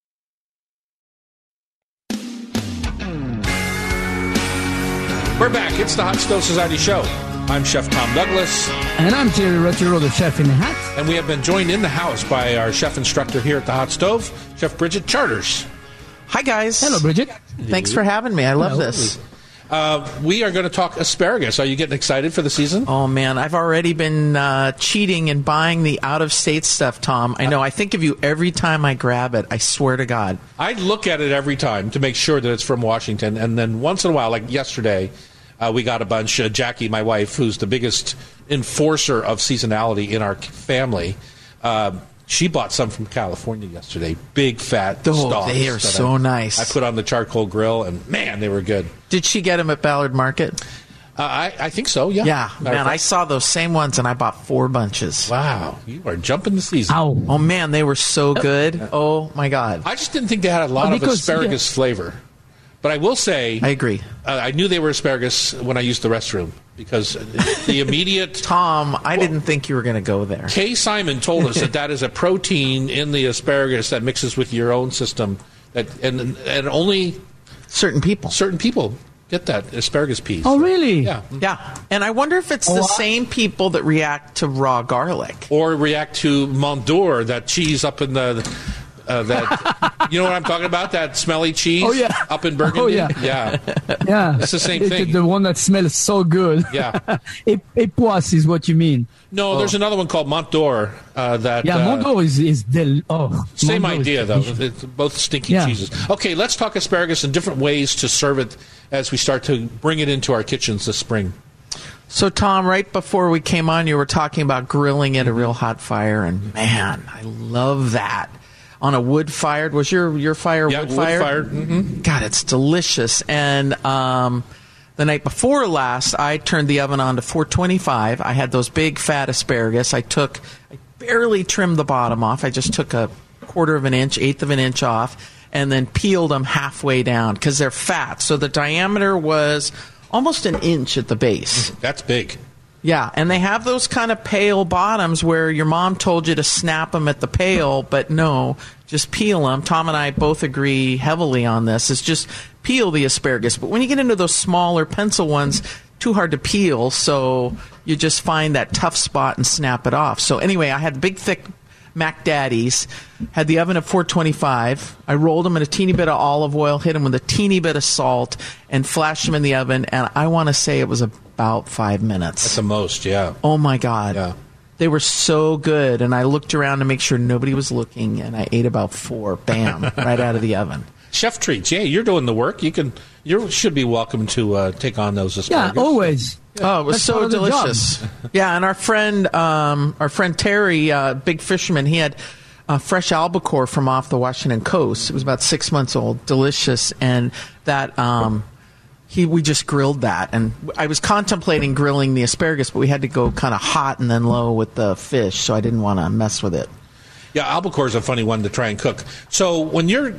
We're back. It's the Hot Stove Society show. I'm Chef Tom Douglas, And I'm Thierry Rotiro, the chef in the hat. and we have been joined in the house by our chef instructor here at the Hot Stove, Chef Bridget Charters. Hi, guys. Hello, Bridget. Thanks for having me. I love Hello. this. Uh, we are going to talk asparagus. Are you getting excited for the season? Oh, man. I've already been uh, cheating and buying the out-of-state stuff, Tom. I know. I think of you every time I grab it. I swear to God. I look at it every time to make sure that it's from Washington, and then once in a while, like yesterday, uh, we got a bunch. Uh, Jackie, my wife, who's the biggest enforcer of seasonality in our family, uh, she bought some from California yesterday. Big fat Oh, stalks they are that so I, nice. I put on the charcoal grill, and man, they were good. Did she get them at Ballard Market? Uh, I, I think so. Yeah. Yeah. Matter of Man, I fact- saw those same ones, and I bought four bunches. Wow, you are jumping the season. Ow. Oh, man. They were so good. Oh, my God. I just didn't think they had a lot Oh, of because- asparagus flavor. But I will say, I agree. uh, I knew they were asparagus when I used the restroom because the immediate. Tom, I didn't think you were going to go there. Kay Simon told us that that is a protein in the asparagus that mixes with your own system, that and and only Certain people. certain people get that asparagus peas. Oh, really? Yeah. Yeah. And I wonder if it's Oh, the I- same people that react to raw garlic. Or react to Mont d'Or, that cheese up in the. Uh, that you know what I'm talking about? That smelly cheese Oh, yeah. up in Burgundy. Oh, yeah. yeah, Yeah. It's the same It's thing. The one that smells so good. Yeah. Ep- Epoisse is what you mean. No, there's another one called Mont d'Or. Uh, that Yeah, uh, Mont d'Or is, is del- oh. Same Mont d'Or is idea, though. delicious. It's both stinky Yeah. cheeses. Okay, let's talk asparagus and different ways to serve it as we start to bring it into our kitchens this spring. So, Tom, right before we came on, you were talking about grilling at a real hot fire, and man, I love that. On a wood-fired, was your your fire Yeah, wood-fired? wood-fired, mhm. God, it's delicious. And um, the night before last, I turned the oven on to four twenty-five. I had those big fat asparagus. I took, I barely trimmed the bottom off. I just took a quarter of an inch, eighth of an inch off, and then peeled them halfway down because they're fat. So the diameter was almost an inch at the base. That's big. Yeah, and they have those kind of pale bottoms where your mom told you to snap them at the pale, but no, just peel them. Tom and I both agree heavily on this. It's just peel the asparagus. But when you get into those smaller pencil ones, too hard to peel, so you just find that tough spot and snap it off. So anyway, I had big, thick Mac Daddies, had the oven at four twenty-five. I rolled them in a teeny bit of olive oil, hit them with a teeny bit of salt, and flashed them in the oven, and I want to say it was about five minutes. That's the most, yeah. Oh my God. Yeah. They were so good, and I looked around to make sure nobody was looking, and I ate about four, bam, right out of the oven. Chef treats. Yeah, you're doing the work. You can. You should be welcome to uh, take on those asparagus. Yeah, always. Oh, it was That's so part of the delicious. Yeah, and our friend, um, our friend Terry, uh, big fisherman, he had uh, fresh albacore from off the Washington coast. It was about six months old, delicious, and that um, he we just grilled that. And I was contemplating grilling the asparagus, but we had to go kind of hot and then low with the fish, so I didn't want to mess with it. Yeah, albacore is a funny one to try and cook. So when you're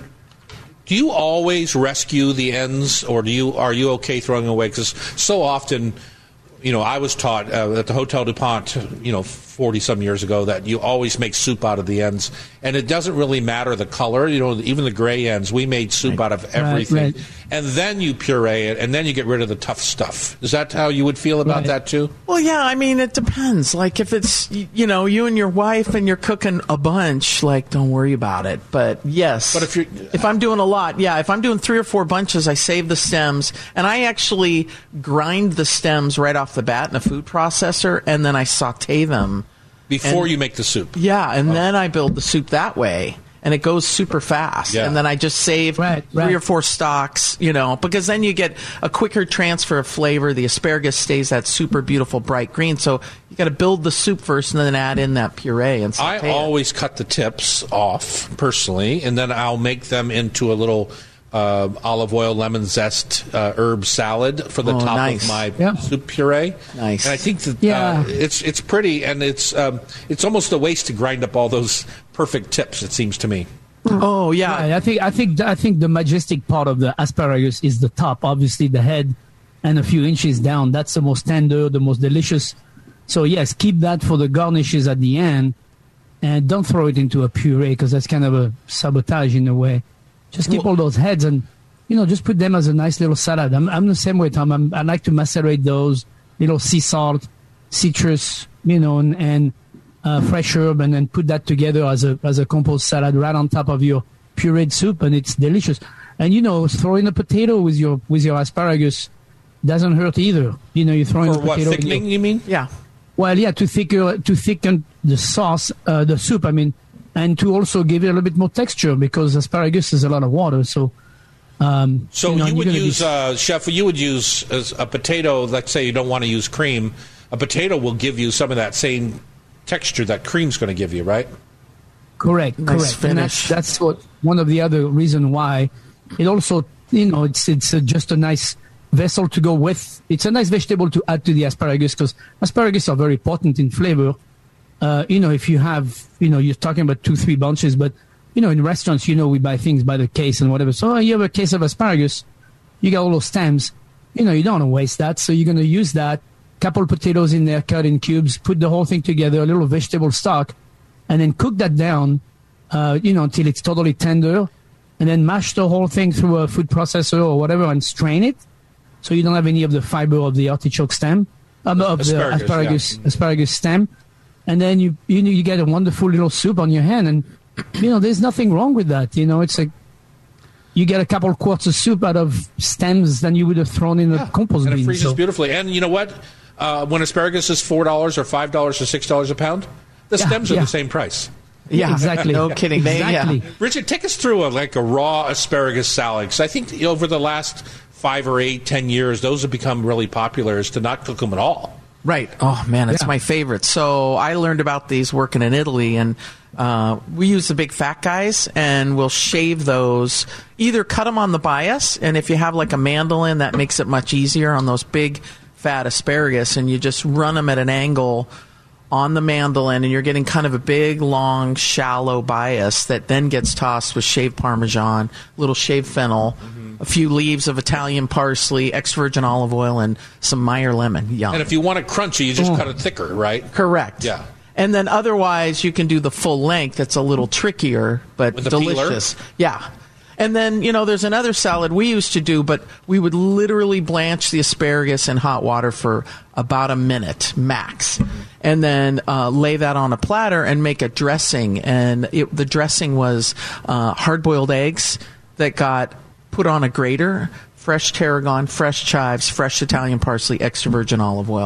do you always rescue the ends, or do you are you okay throwing away? Because so often, you know, I was taught uh, at the Hotel DuPont, you know, forty-some years ago, that you always make soup out of the ends. And it doesn't really matter the color. You know, even the gray ends, we made soup right. out of everything. Right, right. And then you puree it, and then you get rid of the tough stuff. Is that how you would feel about right. that, too? Well, yeah, I mean, it depends. Like, if it's, you know, you and your wife and you're cooking a bunch, like, don't worry about it. But, yes, but if, you're, if I'm doing a lot, yeah, if I'm doing three or four bunches, I save the stems. And I actually grind the stems right off the bat in a food processor, and then I saute them. Before and, you make the soup. Yeah, and oh. then I build the soup that way. And it goes super fast. Yeah. And then I just save right, three right. or four stalks, you know, because then you get a quicker transfer of flavor. The asparagus stays that super beautiful bright green. So you got to build the soup first and then add in that puree. And I always it. cut the tips off, personally, and then I'll make them into a little uh, olive oil, lemon zest, uh, herb salad for the oh, top nice. of my yeah. soup puree. Nice. And I think that yeah. uh, it's it's pretty, and it's um, it's almost a waste to grind up all those perfect tips, it seems to me. Oh yeah. Right. I think I think I think the majestic part of the asparagus is the top, obviously the head, and a few inches down. That's the most tender, the most delicious. So yes, keep that for the garnishes at the end, and don't throw it into a puree because that's kind of a sabotage in a way. Just keep all those heads and, you know, just put them as a nice little salad. I'm, I'm the same way, Tom. I'm, I like to macerate those, little sea salt, citrus, you know, and, and uh, fresh herb, and then put that together as a as a compost salad right on top of your pureed soup, and it's delicious. And, you know, throwing a potato with your with your asparagus doesn't hurt either. You know, you throw in For a what, potato. thickening, you mean? Yeah. Well, yeah, to thicken to thicken the sauce, uh, the soup. I mean, and to also give it a little bit more texture because asparagus is a lot of water. So, um, so you, know, you would use, be... uh, Chef. You would use as a potato. Let's say you don't want to use cream. A potato will give you some of that same texture that cream's going to give you, right? Correct, nice correct. Finish. And that's that's what one of the other reason why it also, you know, it's it's uh, just a nice vessel to go with. It's a nice vegetable to add to the asparagus because asparagus are very potent in flavor. Uh, you know, if you have, you know, you're talking about two, three bunches, but, you know, in restaurants, you know, we buy things by the case and whatever. So oh, you have a case of asparagus, you got all those stems, you know, you don't want to waste that. So you're going to use that, couple potatoes in there, cut in cubes, put the whole thing together, a little vegetable stock, and then cook that down, uh, you know, until it's totally tender, and then mash the whole thing through a food processor or whatever and strain it. So you don't have any of the fiber of the artichoke stem, um, of asparagus, the asparagus, yeah. asparagus stem. And then you, you you get a wonderful little soup on your hand, and you know there's nothing wrong with that. You know, it's like you get a couple quarts of soup out of stems than you would have thrown in Yeah. a compost and bin. it freezes so. beautifully. And you know what? Uh, when asparagus is four dollars or five dollars or six dollars a pound, the Yeah, stems are yeah. the same price. Yeah, exactly. No kidding. They, Exactly. yeah. Richard, take us through a, like a raw asparagus salad, because I think over the last five or eight, ten years, those have become really popular, is to not cook them at all. Right. Oh, man, it's Yeah. my favorite. So I learned about these working in Italy, and uh, we use the big fat guys, and we'll shave those, either cut them on the bias, and if you have like a mandolin, that makes it much easier on those big fat asparagus, and you just run them at an angle on the mandolin, and you're getting kind of a big, long, shallow bias that then gets tossed with shaved Parmesan, little shaved fennel, mm-hmm. a few leaves of Italian parsley, extra virgin olive oil, and some Meyer lemon. Yum. And if you want it crunchy, you just Oh. cut it thicker, right? Correct. Yeah. And then otherwise, you can do the full length. That's a little trickier, but With the delicious. Yeah. And then, you know, there's another salad we used to do, but we would literally blanch the asparagus in hot water for about a minute max. And then uh, lay that on a platter and make a dressing. And it, the dressing was uh, hard-boiled eggs that got put on a grater, fresh tarragon, fresh chives, fresh Italian parsley, extra virgin olive oil. Yeah.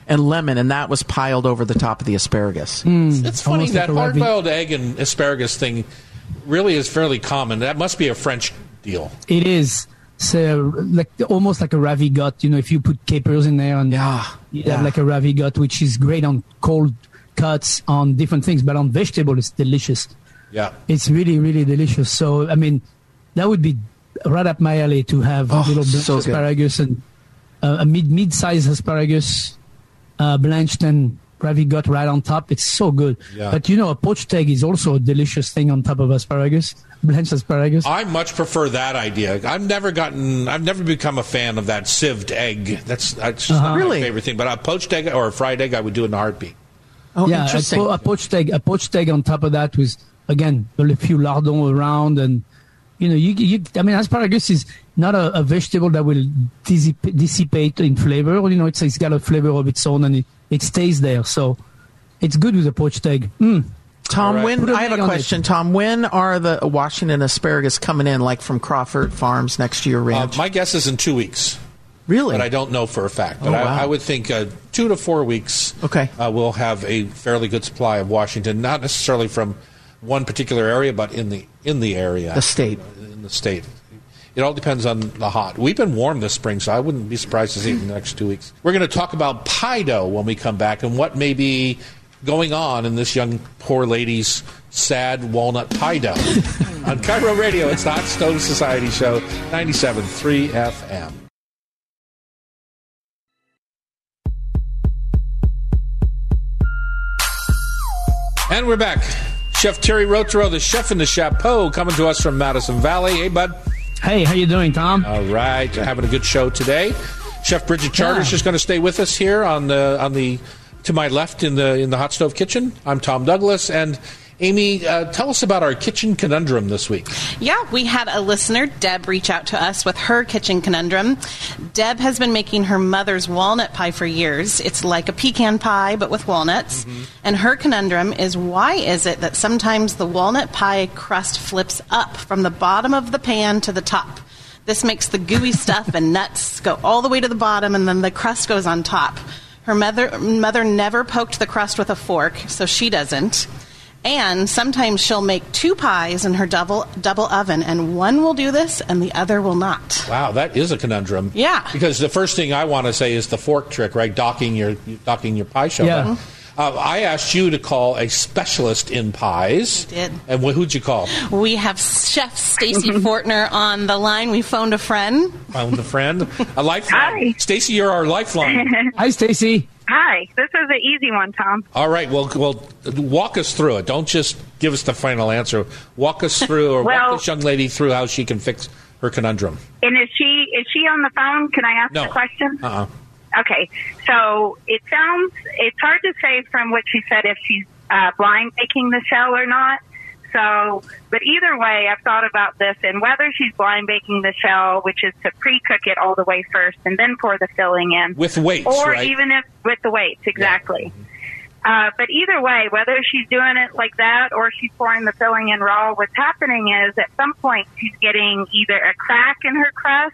and lemon, and that was piled over the top of the asparagus. Mm, It's funny almost that like a ravi- hard-boiled egg and asparagus thing really is fairly common. That must be a French deal. It is. So like almost like a ravigote, you know, if you put capers in there and Yeah, you yeah. have like a ravigote, which is great on cold cuts, on different things, but on vegetable, it's delicious. Yeah. It's really, really delicious. So, I mean, that would be right up my alley to have Oh, little blanched so good. asparagus and uh, a mid mid-sized asparagus uh, blanched and ravigote right on top. It's so good. Yeah. But you know, a poached egg is also a delicious thing on top of asparagus, blanched asparagus. I much prefer that idea. I've never gotten, I've never become a fan of that sieved egg. That's, that's just not Really? my favorite thing. But a poached egg or a fried egg, I would do in a heartbeat. Oh, yeah, a, interesting. po- a poached egg, a poached egg on top of that with again a few lardons around, and you know, you, you I mean, asparagus is not a, a vegetable that will dissipate, dissipate in flavor. You know, it's it's got a flavor of its own, and it, it stays there. So it's good with a poached egg. Mm. Tom, All right. when Put an I have egg a on question, it. Tom, when are the Washington asparagus coming in, like from Crawford Farms next to your Uh, ranch? my guess is in two weeks, really? but I don't know for a fact. But Oh, I, wow. I would think uh, two to four weeks. Okay. Uh, we'll have a fairly good supply of Washington, not necessarily from one particular area, but in the in the area, The state. in the state. It all depends on the hot. We've been warm this spring, so I wouldn't be surprised to see it in the next two weeks. We're going to talk about pie dough when we come back and what may be going on in this young poor lady's sad walnut pie dough. On Cairo Radio, it's the Hot Stove Society Show, ninety-seven point three F M. And we're back. Chef Terry Rotero, the chef in the chapeau, coming to us from Madison Valley. Hey, bud. Hey, how you doing, Tom? All right, having a good show today. Chef Bridget Charters Yeah. is going to stay with us here on the on the to my left in the in the hot stove kitchen. I'm Tom Douglas, and Amy, uh, tell us about our kitchen conundrum this week. Yeah, we had a listener, Deb, reach out to us with her kitchen conundrum. Deb has been making her mother's walnut pie for years. It's like a pecan pie, but with walnuts. Mm-hmm. And her conundrum is, why is it that sometimes the walnut pie crust flips up from the bottom of the pan to the top? This makes the gooey stuff and nuts go all the way to the bottom, and then the crust goes on top. Her mother, mother never poked the crust with a fork, so she doesn't. And sometimes she'll make two pies in her double double oven, and one will do this and the other will not. Wow, that is a conundrum. Yeah. Because the first thing I want to say is the fork trick, right? Docking your docking your pie shell. Yeah. Uh, I asked you to call a specialist in pies. I did. And wh- who'd you call? We have Chef Stacy Fortner on the line. We phoned a friend. Found a friend, a lifeline. Hi. Stacy, you're our lifeline. Hi, Stacy. Hi, this is an easy one, Tom. All right, well, well, walk us through it. Don't just give us the final answer. Walk us through, or Well- walk this young lady through how she can fix her conundrum. And is she is she on the phone? Can I ask No. the question? Uh-uh. Okay, so it sounds it's hard to say from what she said if she's uh, blind baking the shell or not. So, but either way, I've thought about this, and whether she's blind baking the shell, which is to pre-cook it all the way first and then pour the filling in, With weights, or right? even if with the weights, exactly. Uh, but either way, whether she's doing it like that or she's pouring the filling in raw, what's happening is at some point she's getting either a crack in her crust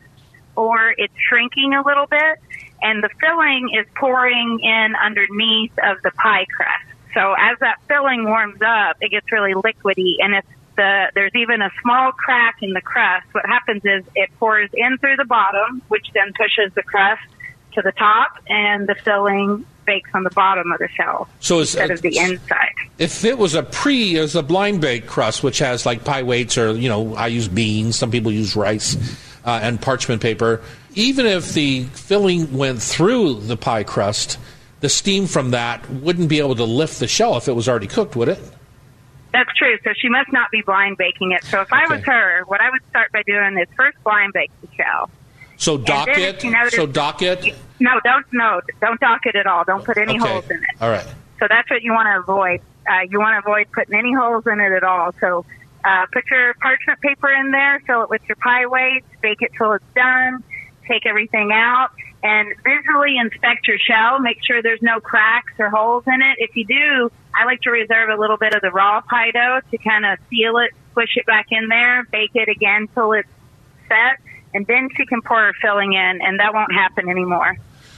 or it's shrinking a little bit, and the filling is pouring in underneath of the pie crust. So as that filling warms up, it gets really liquidy, and if the, there's even a small crack in the crust, what happens is it pours in through the bottom, which then pushes the crust to the top, and the filling bakes on the bottom of the shell So is, instead of the inside. If it was a pre, as a blind bake crust, which has like pie weights, or you know, I use beans, some people use rice, uh, and parchment paper. Even if the filling went through the pie crust, the steam from that wouldn't be able to lift the shell if it was already cooked, would it? That's true. So she must not be blind baking it. So if I Okay. was her, what I would start by doing is first blind bake the shell. So dock then it. if you notice- So dock it. No, don't no, don't dock it at all. Don't put any Okay. holes in it. All right. So that's what you want to avoid. Uh, you want to avoid putting any holes in it at all. So uh, put your parchment paper in there, fill it with your pie weights, bake it till it's done, take everything out, and visually inspect your shell. Make sure there's no cracks or holes in it. If you do, I like to reserve a little bit of the raw pie dough to kind of seal it, push it back in there, bake it again till it's set, and then she can pour her filling in, and that won't happen anymore.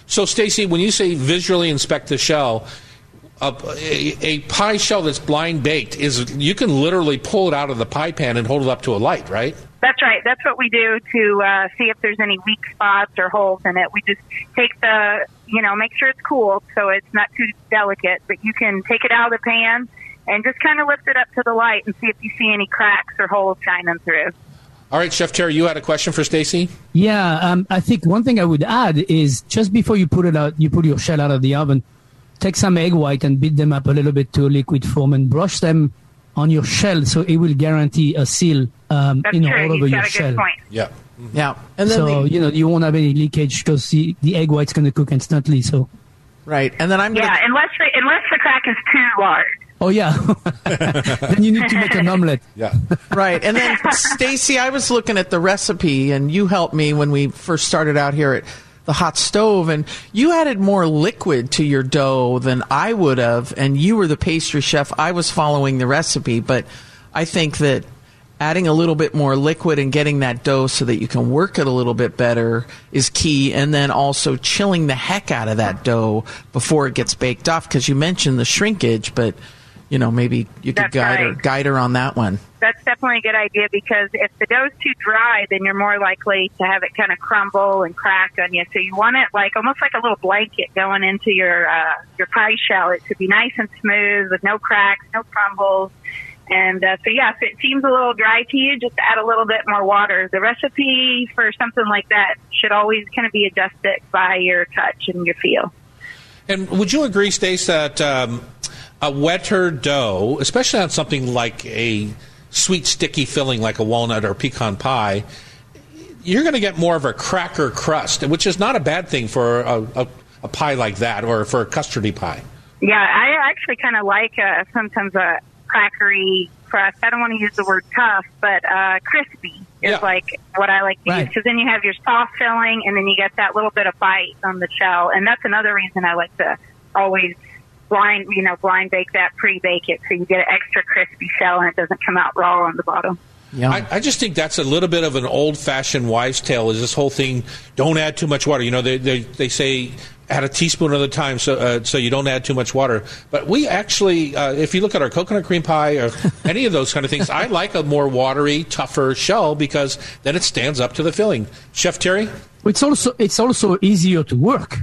So, Stacy, when you say visually inspect the shell, a, a, a pie shell that's blind baked is you can literally pull it out of the pie pan and hold it up to a light, right? That's right. That's what we do to uh, see if there's any weak spots or holes in it. We just take the, you know, make sure it's cool so it's not too delicate, but you can take it out of the pan and just kind of lift it up to the light and see if you see any cracks or holes shining through. All right, Chef Terry, you had a question for Stacy? Yeah, um, I think one thing I would add is just before you put it out, you put your shell out of the oven, take some egg white and beat them up a little bit to a liquid form and brush them on your shell, so it will guarantee a seal, um, That's you know, true. all over You've your got a shell. good point. Yeah. Yeah. And then So, the, you know, you won't have any leakage because the, the egg white's going to cook instantly. So, right. And then I'm going Yeah, to... unless the, unless the crack is too large. oh yeah, then you need to make an omelet. Yeah. Right. And then, Stacy, I was looking at the recipe, and you helped me when we first started out here at the hot stove, and you added more liquid to your dough than I would have, and you were the pastry chef. I was following the recipe, but I think that adding a little bit more liquid and getting that dough so that you can work it a little bit better is key, and then also chilling the heck out of that dough before it gets baked off, because you mentioned the shrinkage, but you know, maybe you could That's guide her, right. guide her on that one. That's definitely a good idea, because if the dough's too dry, then you're more likely to have it kind of crumble and crack on you. So you want it like almost like a little blanket going into your uh, your pie shell. It should be nice and smooth with no cracks, no crumbles. And uh, so, yeah, if it seems a little dry to you, just add a little bit more water. The recipe for something like that should always kind of be adjusted by your touch and your feel. And would you agree, Stace, that um, a wetter dough, especially on something like a sweet, sticky filling like a walnut or pecan pie, you're going to get more of a cracker crust, which is not a bad thing for a, a, a pie like that or for a custardy pie. Yeah, I actually kind of like uh, sometimes a crackery crust. I don't want to use the word tough, but uh, crispy is Yeah. like what I like to Right. use, because then you have your soft filling and then you get that little bit of bite on the shell. And that's another reason I like to always blind, you know, blind bake that, pre-bake it, so you get an extra crispy shell and it doesn't come out raw on the bottom. Yeah. I, I just think that's a little bit of an old-fashioned wives' tale, is this whole thing, don't add too much water. You know, they they, they say add a teaspoon at a time so uh, so you don't add too much water. But we actually, uh, if you look at our coconut cream pie or any of those kind of things, I like a more watery, tougher shell because then it stands up to the filling. Chef Terry? It's also it's also easier to work.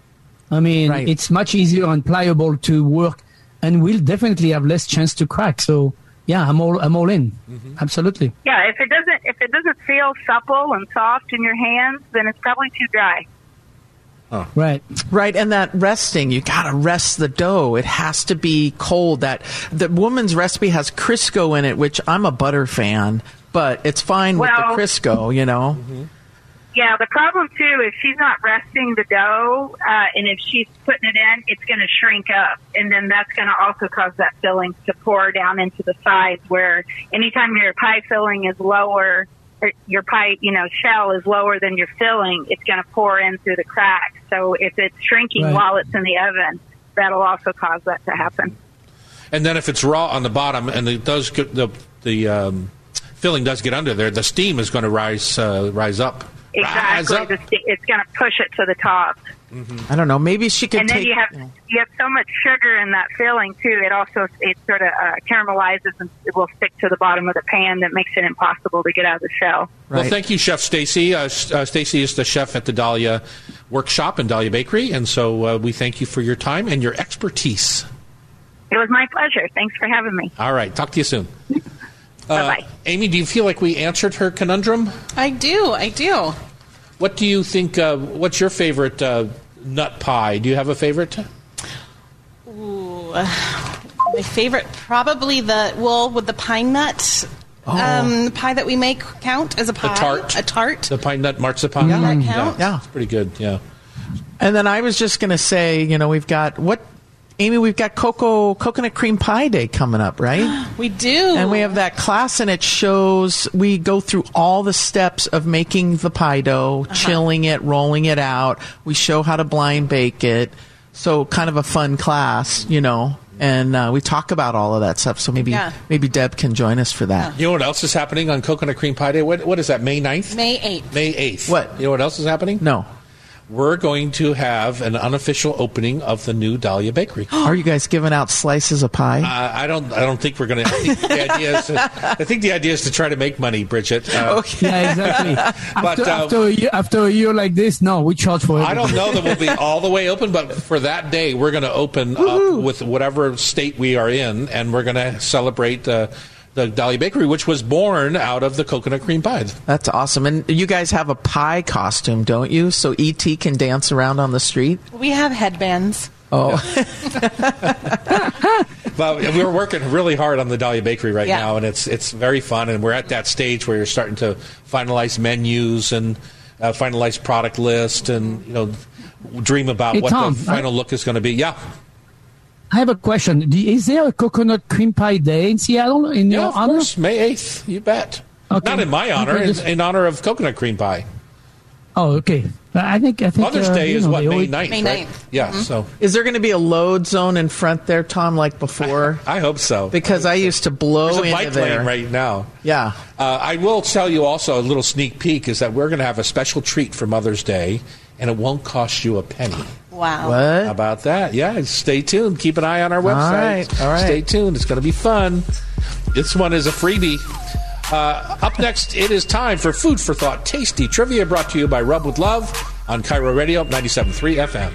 I mean, Right. it's much easier and pliable to work, and we'll definitely have less chance to crack. So, yeah, I'm all I'm all in. Mm-hmm. Absolutely. Yeah, if it doesn't if it doesn't feel supple and soft in your hands, then it's probably too dry. Right. Right, and that resting, you gotta rest the dough. It has to be cold. That the woman's recipe has Crisco in it, which I'm a butter fan, but it's fine with Well- the Crisco, you know. Yeah, the problem too is she's not resting the dough, uh, and if she's putting it in, it's going to shrink up, and then that's going to also cause that filling to pour down into the sides. Where anytime your pie filling is lower, or your pie, you know, shell is lower than your filling, it's going to pour in through the cracks. So if it's shrinking Right. while it's in the oven, that'll also cause that to happen. And then if it's raw on the bottom and it does get the the um, filling does get under there, the steam is going to rise uh, rise up. Rise Exactly, up. the st- it's going to push it to the top. I don't know, maybe she could And then take... you have you know, you have so much sugar in that filling too. It also it sort of uh, caramelizes and it will stick to the bottom of the pan. That makes it impossible to get out of the shell. Well, Right. thank you, Chef Stacy. Uh, uh, Stacy is the chef at the Dahlia Workshop and Dahlia Bakery, and so uh, we thank you for your time and your expertise. It was my pleasure. Thanks for having me. All right, talk to you soon. Uh, Bye-bye. Amy, do you feel like we answered her conundrum? I do, I do. What do you think? Uh, what's your favorite uh, nut pie? Do you have a favorite? Ooh, my favorite, probably the, well, would the pine nut um, pie that we make count as a pie? tart. A tart? The pine nut marzipan. Does that count? Yeah. It's pretty good. Yeah. And then I was just going to say, you know, we've got... what, Amy, we've got cocoa coconut cream pie day coming up, right? We do. And we have that class, and it shows we go through all the steps of making the pie dough, chilling it, rolling it out. We show how to blind bake it. So kind of a fun class, you know. And uh, we talk about all of that stuff. So maybe Yeah. maybe Deb can join us for that. You know what else is happening on Coconut Cream Pie Day? What, what is that, May ninth? May eighth. May eighth. What? You know what else is happening? No. we're going to have an unofficial opening of the new Dahlia Bakery. Are you guys giving out slices of pie? Uh, I don't. I don't think we're going to. I think the idea is. To, I think the idea is to try to make money, Bridget. Uh, okay. Yeah, exactly. But, after, uh, after, a year, after a year like this, no, we charge for it. I don't know that we'll be all the way open, but for that day, we're going to open up with whatever state we are in, and we're going to celebrate uh, the Dahlia Bakery, which was born out of the coconut cream pie. That's awesome. And you guys have a pie costume, don't you? So E T can dance around on the street? We have headbands. Oh. But we're working really hard on the Dahlia Bakery right Yeah. now, and it's it's very fun. And we're at that stage where you're starting to finalize menus and uh, finalize product list, and you know, dream about Hey, what Tom, the final I- look is going to be. Yeah, I have a question. Do- Is there a coconut cream pie day in Seattle in yeah, your of honor? course, May eighth. You bet. Okay. Not in my honor, Okay, in, just- in honor of coconut cream pie. Oh, okay. I think I think Mother's uh, Day you is know, what, they May always- ninth, May right? ninth. Yeah, so Is there going to be a load zone in front there, Tom, like before? I hope so. Because I used to blow There's a into bike there. lane right now. Yeah. Uh, I will tell you also a little sneak peek is that we're going to have a special treat for Mother's Day, and it won't cost you a penny. Wow. What? How about that? Yeah, stay tuned. Keep an eye on our website. right, all right. Stay tuned. It's going to be fun. This one is a freebie. Uh, up next, it is time for Food for Thought Tasty Trivia, brought to you by Rub with Love on Cairo Radio ninety-seven point three F M.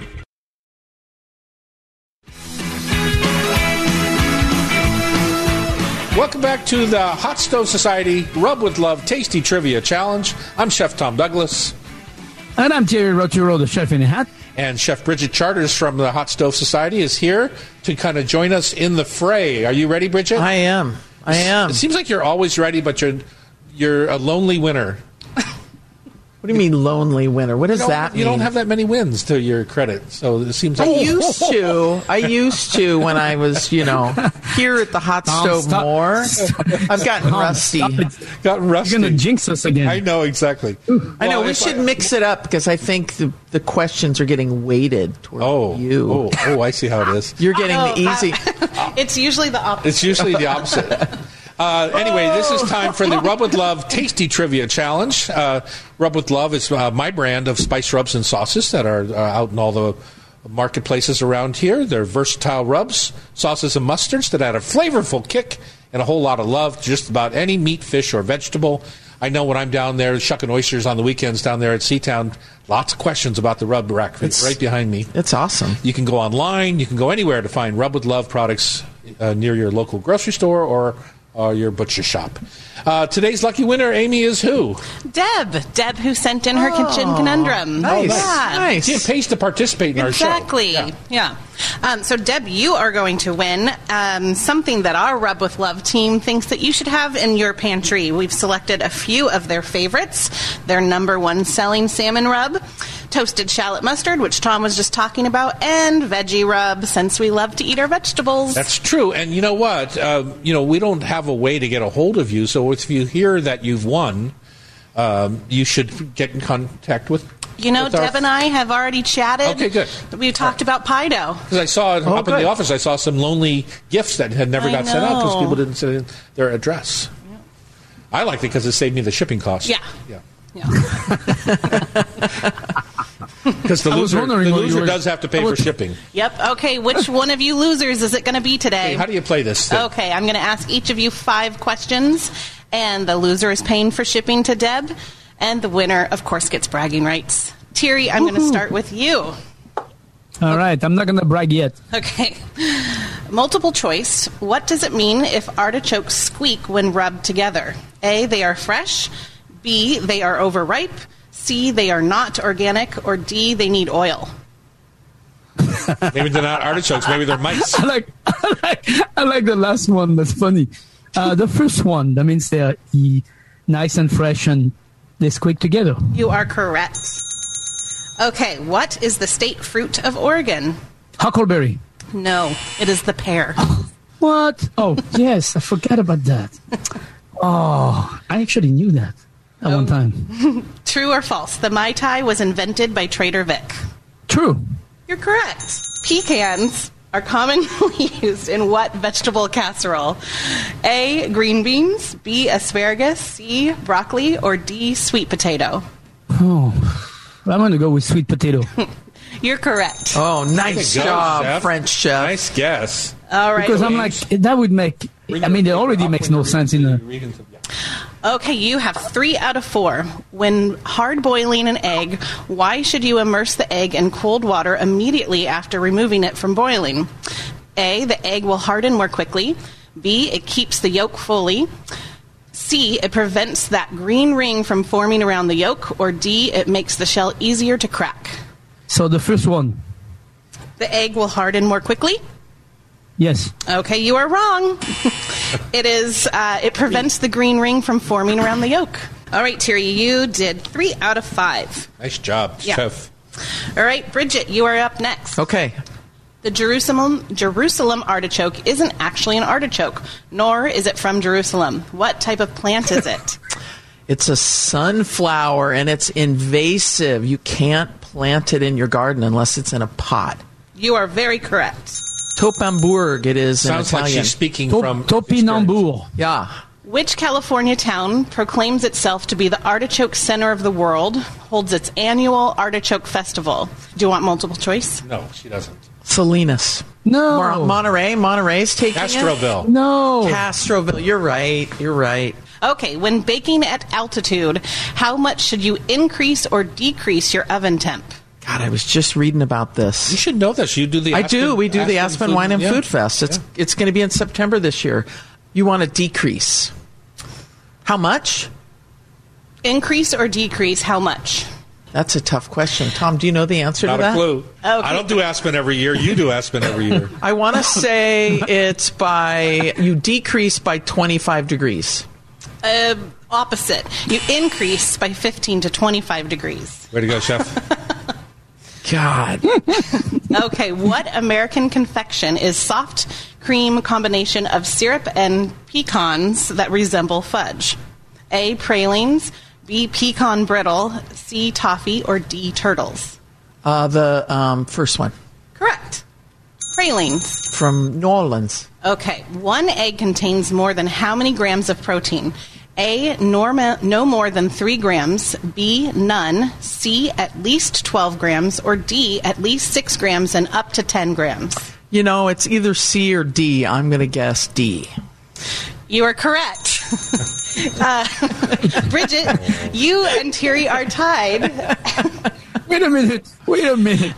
Welcome back to the Hot Stove Society Rub with Love Tasty Trivia Challenge. I'm Chef Tom Douglas. And I'm Terry Roturo, the chef in a hat. And Chef Bridget Charters from the Hot Stove Society is here to kind of join us in the fray. Are you ready, Bridget? I am. I am. It seems like you're always ready, but you're you're a lonely winner. What do you mean lonely winner? What does You don't, that mean? you don't have that many wins to your credit, so it seems I like used to. I used to when I was, you know, here at the hot Tom, stove stop. more. I've gotten Tom, rusty. stop it. got rusty. You're going to jinx us again. I know exactly. I know Well, we if should I- mix it up because I think the, the questions are getting weighted toward Oh, you. oh, oh! I see how it is. You're getting Oh, the easy. It's usually the opposite. It's usually the opposite. Uh, anyway, this is time for the Rub with Love Tasty Trivia Challenge. Uh, Rub with Love is uh, my brand of spice rubs and sauces that are uh, out in all the marketplaces around here. They're versatile rubs, sauces, and mustards that add a flavorful kick and a whole lot of love to just about any meat, fish, or vegetable. I know when I'm down there shucking oysters on the weekends down there at Seatown, lots of questions about the rub rack It's- right behind me. It's awesome. You can go online. You can go anywhere to find Rub with Love products uh, near your local grocery store or, or your butcher shop. Uh, today's lucky winner, Amy, is who? Deb. Deb, who sent in her kitchen conundrum. Nice. Yeah. Nice. She pays to participate in our show. Exactly. Yeah. Yeah. Um, so, Deb, you are going to win um, something that our Rub with Love team thinks that you should have in your pantry. We've selected a few of their favorites. Their number one selling salmon rub, toasted shallot mustard, which Tom was just talking about, and veggie rub, since we love to eat our vegetables. That's true. And you know what? Uh, you know, we don't have a way to get a hold of you. So if you hear that you've won, um, you should get in contact with You know, with our- Deb and I have already chatted. Okay, good. We talked about pie dough. Because I saw up in Oh, good. the office, I saw some lonely gifts that had never I got sent out because know. people didn't send in their address. I liked it because it saved me the shipping costs. Yeah. Yeah. Yeah. Because the I was loser, wondering the what you loser were- does have to pay I for was- shipping. Yep. Okay. Which one of you losers is it going to be today? Hey, how do you play this thing? Okay. I'm going to ask each of you five questions, and the loser is paying for shipping to Deb, and the winner, of course, gets bragging rights. Thierry, I'm going to start with you. All right. I'm not going to brag yet. Okay. Multiple choice. What does it mean if artichokes squeak when rubbed together? A, they are fresh. B, they are overripe. C, they are not organic. Or D, they need oil. Maybe they're not artichokes. Maybe they're mice. I like, I like, I like the last one. That's funny. Uh, the first one, that means they're e- nice and fresh and they squeak together. You are correct. Okay. What is the state fruit of Oregon? Huckleberry. No, it is the pear. What? Oh, yes. I forgot about that. Oh, I actually knew that at one time. True or false? The Mai Tai was invented by Trader Vic. True. You're correct. Pecans are commonly used in what vegetable casserole? A, green beans, B, asparagus, C, broccoli, or D, sweet potato? Oh, I'm going to go with sweet potato. You're correct. Oh, nice Good go, job, chef. French chef. Nice guess. All right. Because I'm like, that would make, I mean, it already makes no sense in the... Okay, you have three out of four. When hard boiling an egg, why should you immerse the egg in cold water immediately after removing it from boiling? A, the egg will harden more quickly. B, it keeps the yolk fully. C, it prevents that green ring from forming around the yolk. Or D, it makes the shell easier to crack. So the first one. The egg will harden more quickly? Yes. Okay, you are wrong. It is. Uh, it prevents the green ring from forming around the yolk. All right, Thierry, you did three out of five. Nice job, Yeah. chef. All right, Bridget, you are up next. Okay. The Jerusalem Jerusalem artichoke isn't actually an artichoke, nor is it from Jerusalem. What type of plant is it? It's a sunflower, and it's invasive. You can't plant it in your garden unless it's in a pot. You are very correct. Topinambour, it is Sounds in like Italian. she's speaking Top, from Topinambour. Yeah. Which California town proclaims itself to be the artichoke center of the world, holds its annual artichoke festival? Do you want multiple choice? No, she doesn't. Salinas. No. Mon- Monterey. Monterey's taking it. Castroville. No. Castroville. You're right. You're right. Okay, when baking at altitude, how much should you increase or decrease your oven temp? God, I was just reading about You this. should know this. You do the. I Aspen, do. We do the Aspen Food- Wine and yeah. Food Fest. It's Yeah. it's going to be in September this year. You want to decrease. How much? Increase or decrease how much? That's a tough question. Tom, do you know the answer Not to a that? clue. Okay. I don't do Aspen every year. You do Aspen every year. I want to say it's by, you decrease by twenty-five degrees. Uh, opposite. You increase by fifteen to twenty-five degrees. Way to go, chef. God. Okay, what American confection is soft cream combination of syrup and pecans that resemble fudge? A, pralines, B, pecan brittle, C, toffee, or D, turtles? Uh, the um, first one Correct. Pralines. from New Orleans. Okay, one egg contains more than how many grams of protein? A, norma, no more than three grams. B, none. C, at least twelve grams. Or D, at least six grams and up to ten grams. You know, it's either C or D. I'm going to guess D. You are correct. uh, Bridget, you and Thierry are tied. Wait a minute. Wait a minute.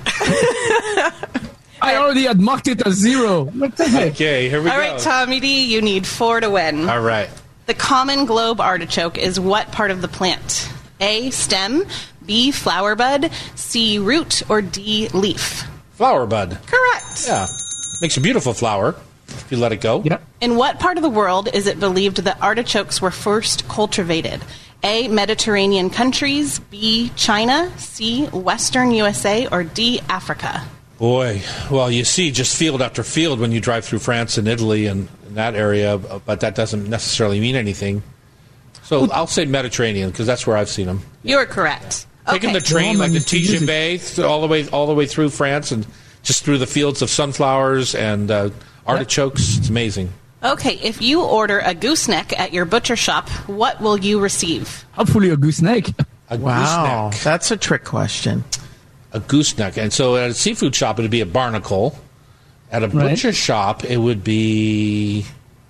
I already had marked it as zero. What the heck? Okay, here we All go. right, Tommy D, you need four to win. All right. The common globe artichoke is what part of the plant? A, stem, B, flower bud, C, root, or D, leaf? Flower bud. Correct. Yeah. Makes a beautiful flower if you let it go. Yep. In what part of the world is it believed that artichokes were first cultivated? A, Mediterranean countries, B, China, C, Western U S A, or D, Africa? Boy, well, you see just field after field when you drive through France and Italy and in that area, but that doesn't necessarily mean anything. So I'll say Mediterranean because that's where I've seen them. You're correct. Taking Okay. the train Well, like the man, it's easy. Tijibe th- all the way all the way through France and just through the fields of sunflowers and uh, artichokes. It's amazing. Okay, if you order a gooseneck at your butcher shop, what will you receive? Hopefully a gooseneck. A Wow. gooseneck. That's a trick question. A gooseneck. And so at a seafood shop, it would be a barnacle. At a Right. butcher shop, it would be.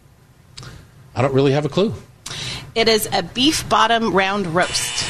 I don't really have a clue. It is a beef bottom round roast.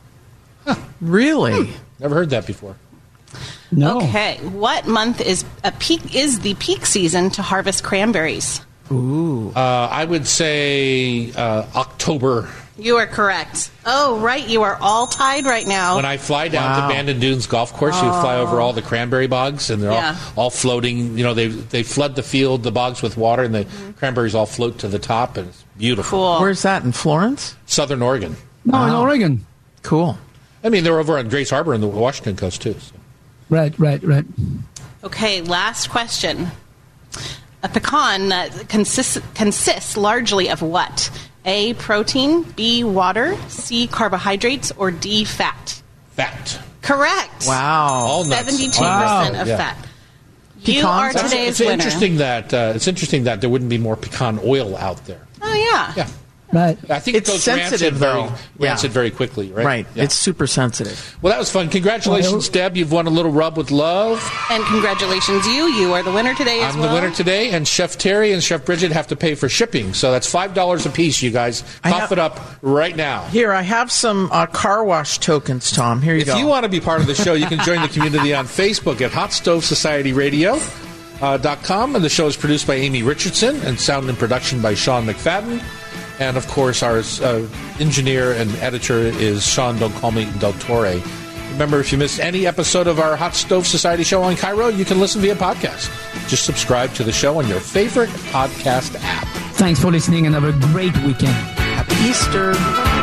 Really? Never heard that before. No. Okay, what month is a peak is the peak season to harvest cranberries? Ooh. Uh, I would say uh, October. You are correct. Oh, right, you are all tied right now. When I fly down Wow. to Bandon Dunes Golf Course, you fly over all the cranberry bogs, and they're Yeah. all, all floating. You know, they they flood the field, the bogs with water, and the cranberries all float to the top, and it's beautiful. Cool. Where's that, in Florence? Southern Oregon. No, in Wow. Oregon. Cool. I mean, they're over on Grace Harbor in the Washington coast too. So. Right, right, right. Okay, last question. A pecan uh, consists, consists largely of what? A, protein, B, water, C, carbohydrates, or D, fat? Fat. Correct. Wow. All nuts. seventy-two percent Wow. of Yeah. fat. You Pecans? are That's- today's it's winner. interesting that uh, it's interesting that there wouldn't be more pecan oil out there. Oh, yeah. Yeah. Right. I think It's it goes sensitive, rancid very, though. Yeah. rancid very quickly, right? Right. Yeah. It's super sensitive. Well, that was fun. Congratulations, Deb. You've won a little rub with love. And congratulations, you. You are the winner today as I'm well. the winner today, and Chef Terry and Chef Bridget have to pay for shipping. So that's five dollars a piece, you guys. I Cough have- it up right now. Here, I have some uh, car wash tokens, Tom. Here you If go. you want to be part of the show, you can join the community on Facebook at Hot Stove Society Radio. Uh, dot com, and the show is produced by Amy Richardson and sound and production by Sean McFadden. And of course, our uh, engineer and editor is Sean Don't Call Me Del Torre. Remember, if you missed any episode of our Hot Stove Society show on Cairo, you can listen via podcast. Just subscribe to the show on your favorite podcast app. Thanks for listening and have a great weekend. Happy Easter.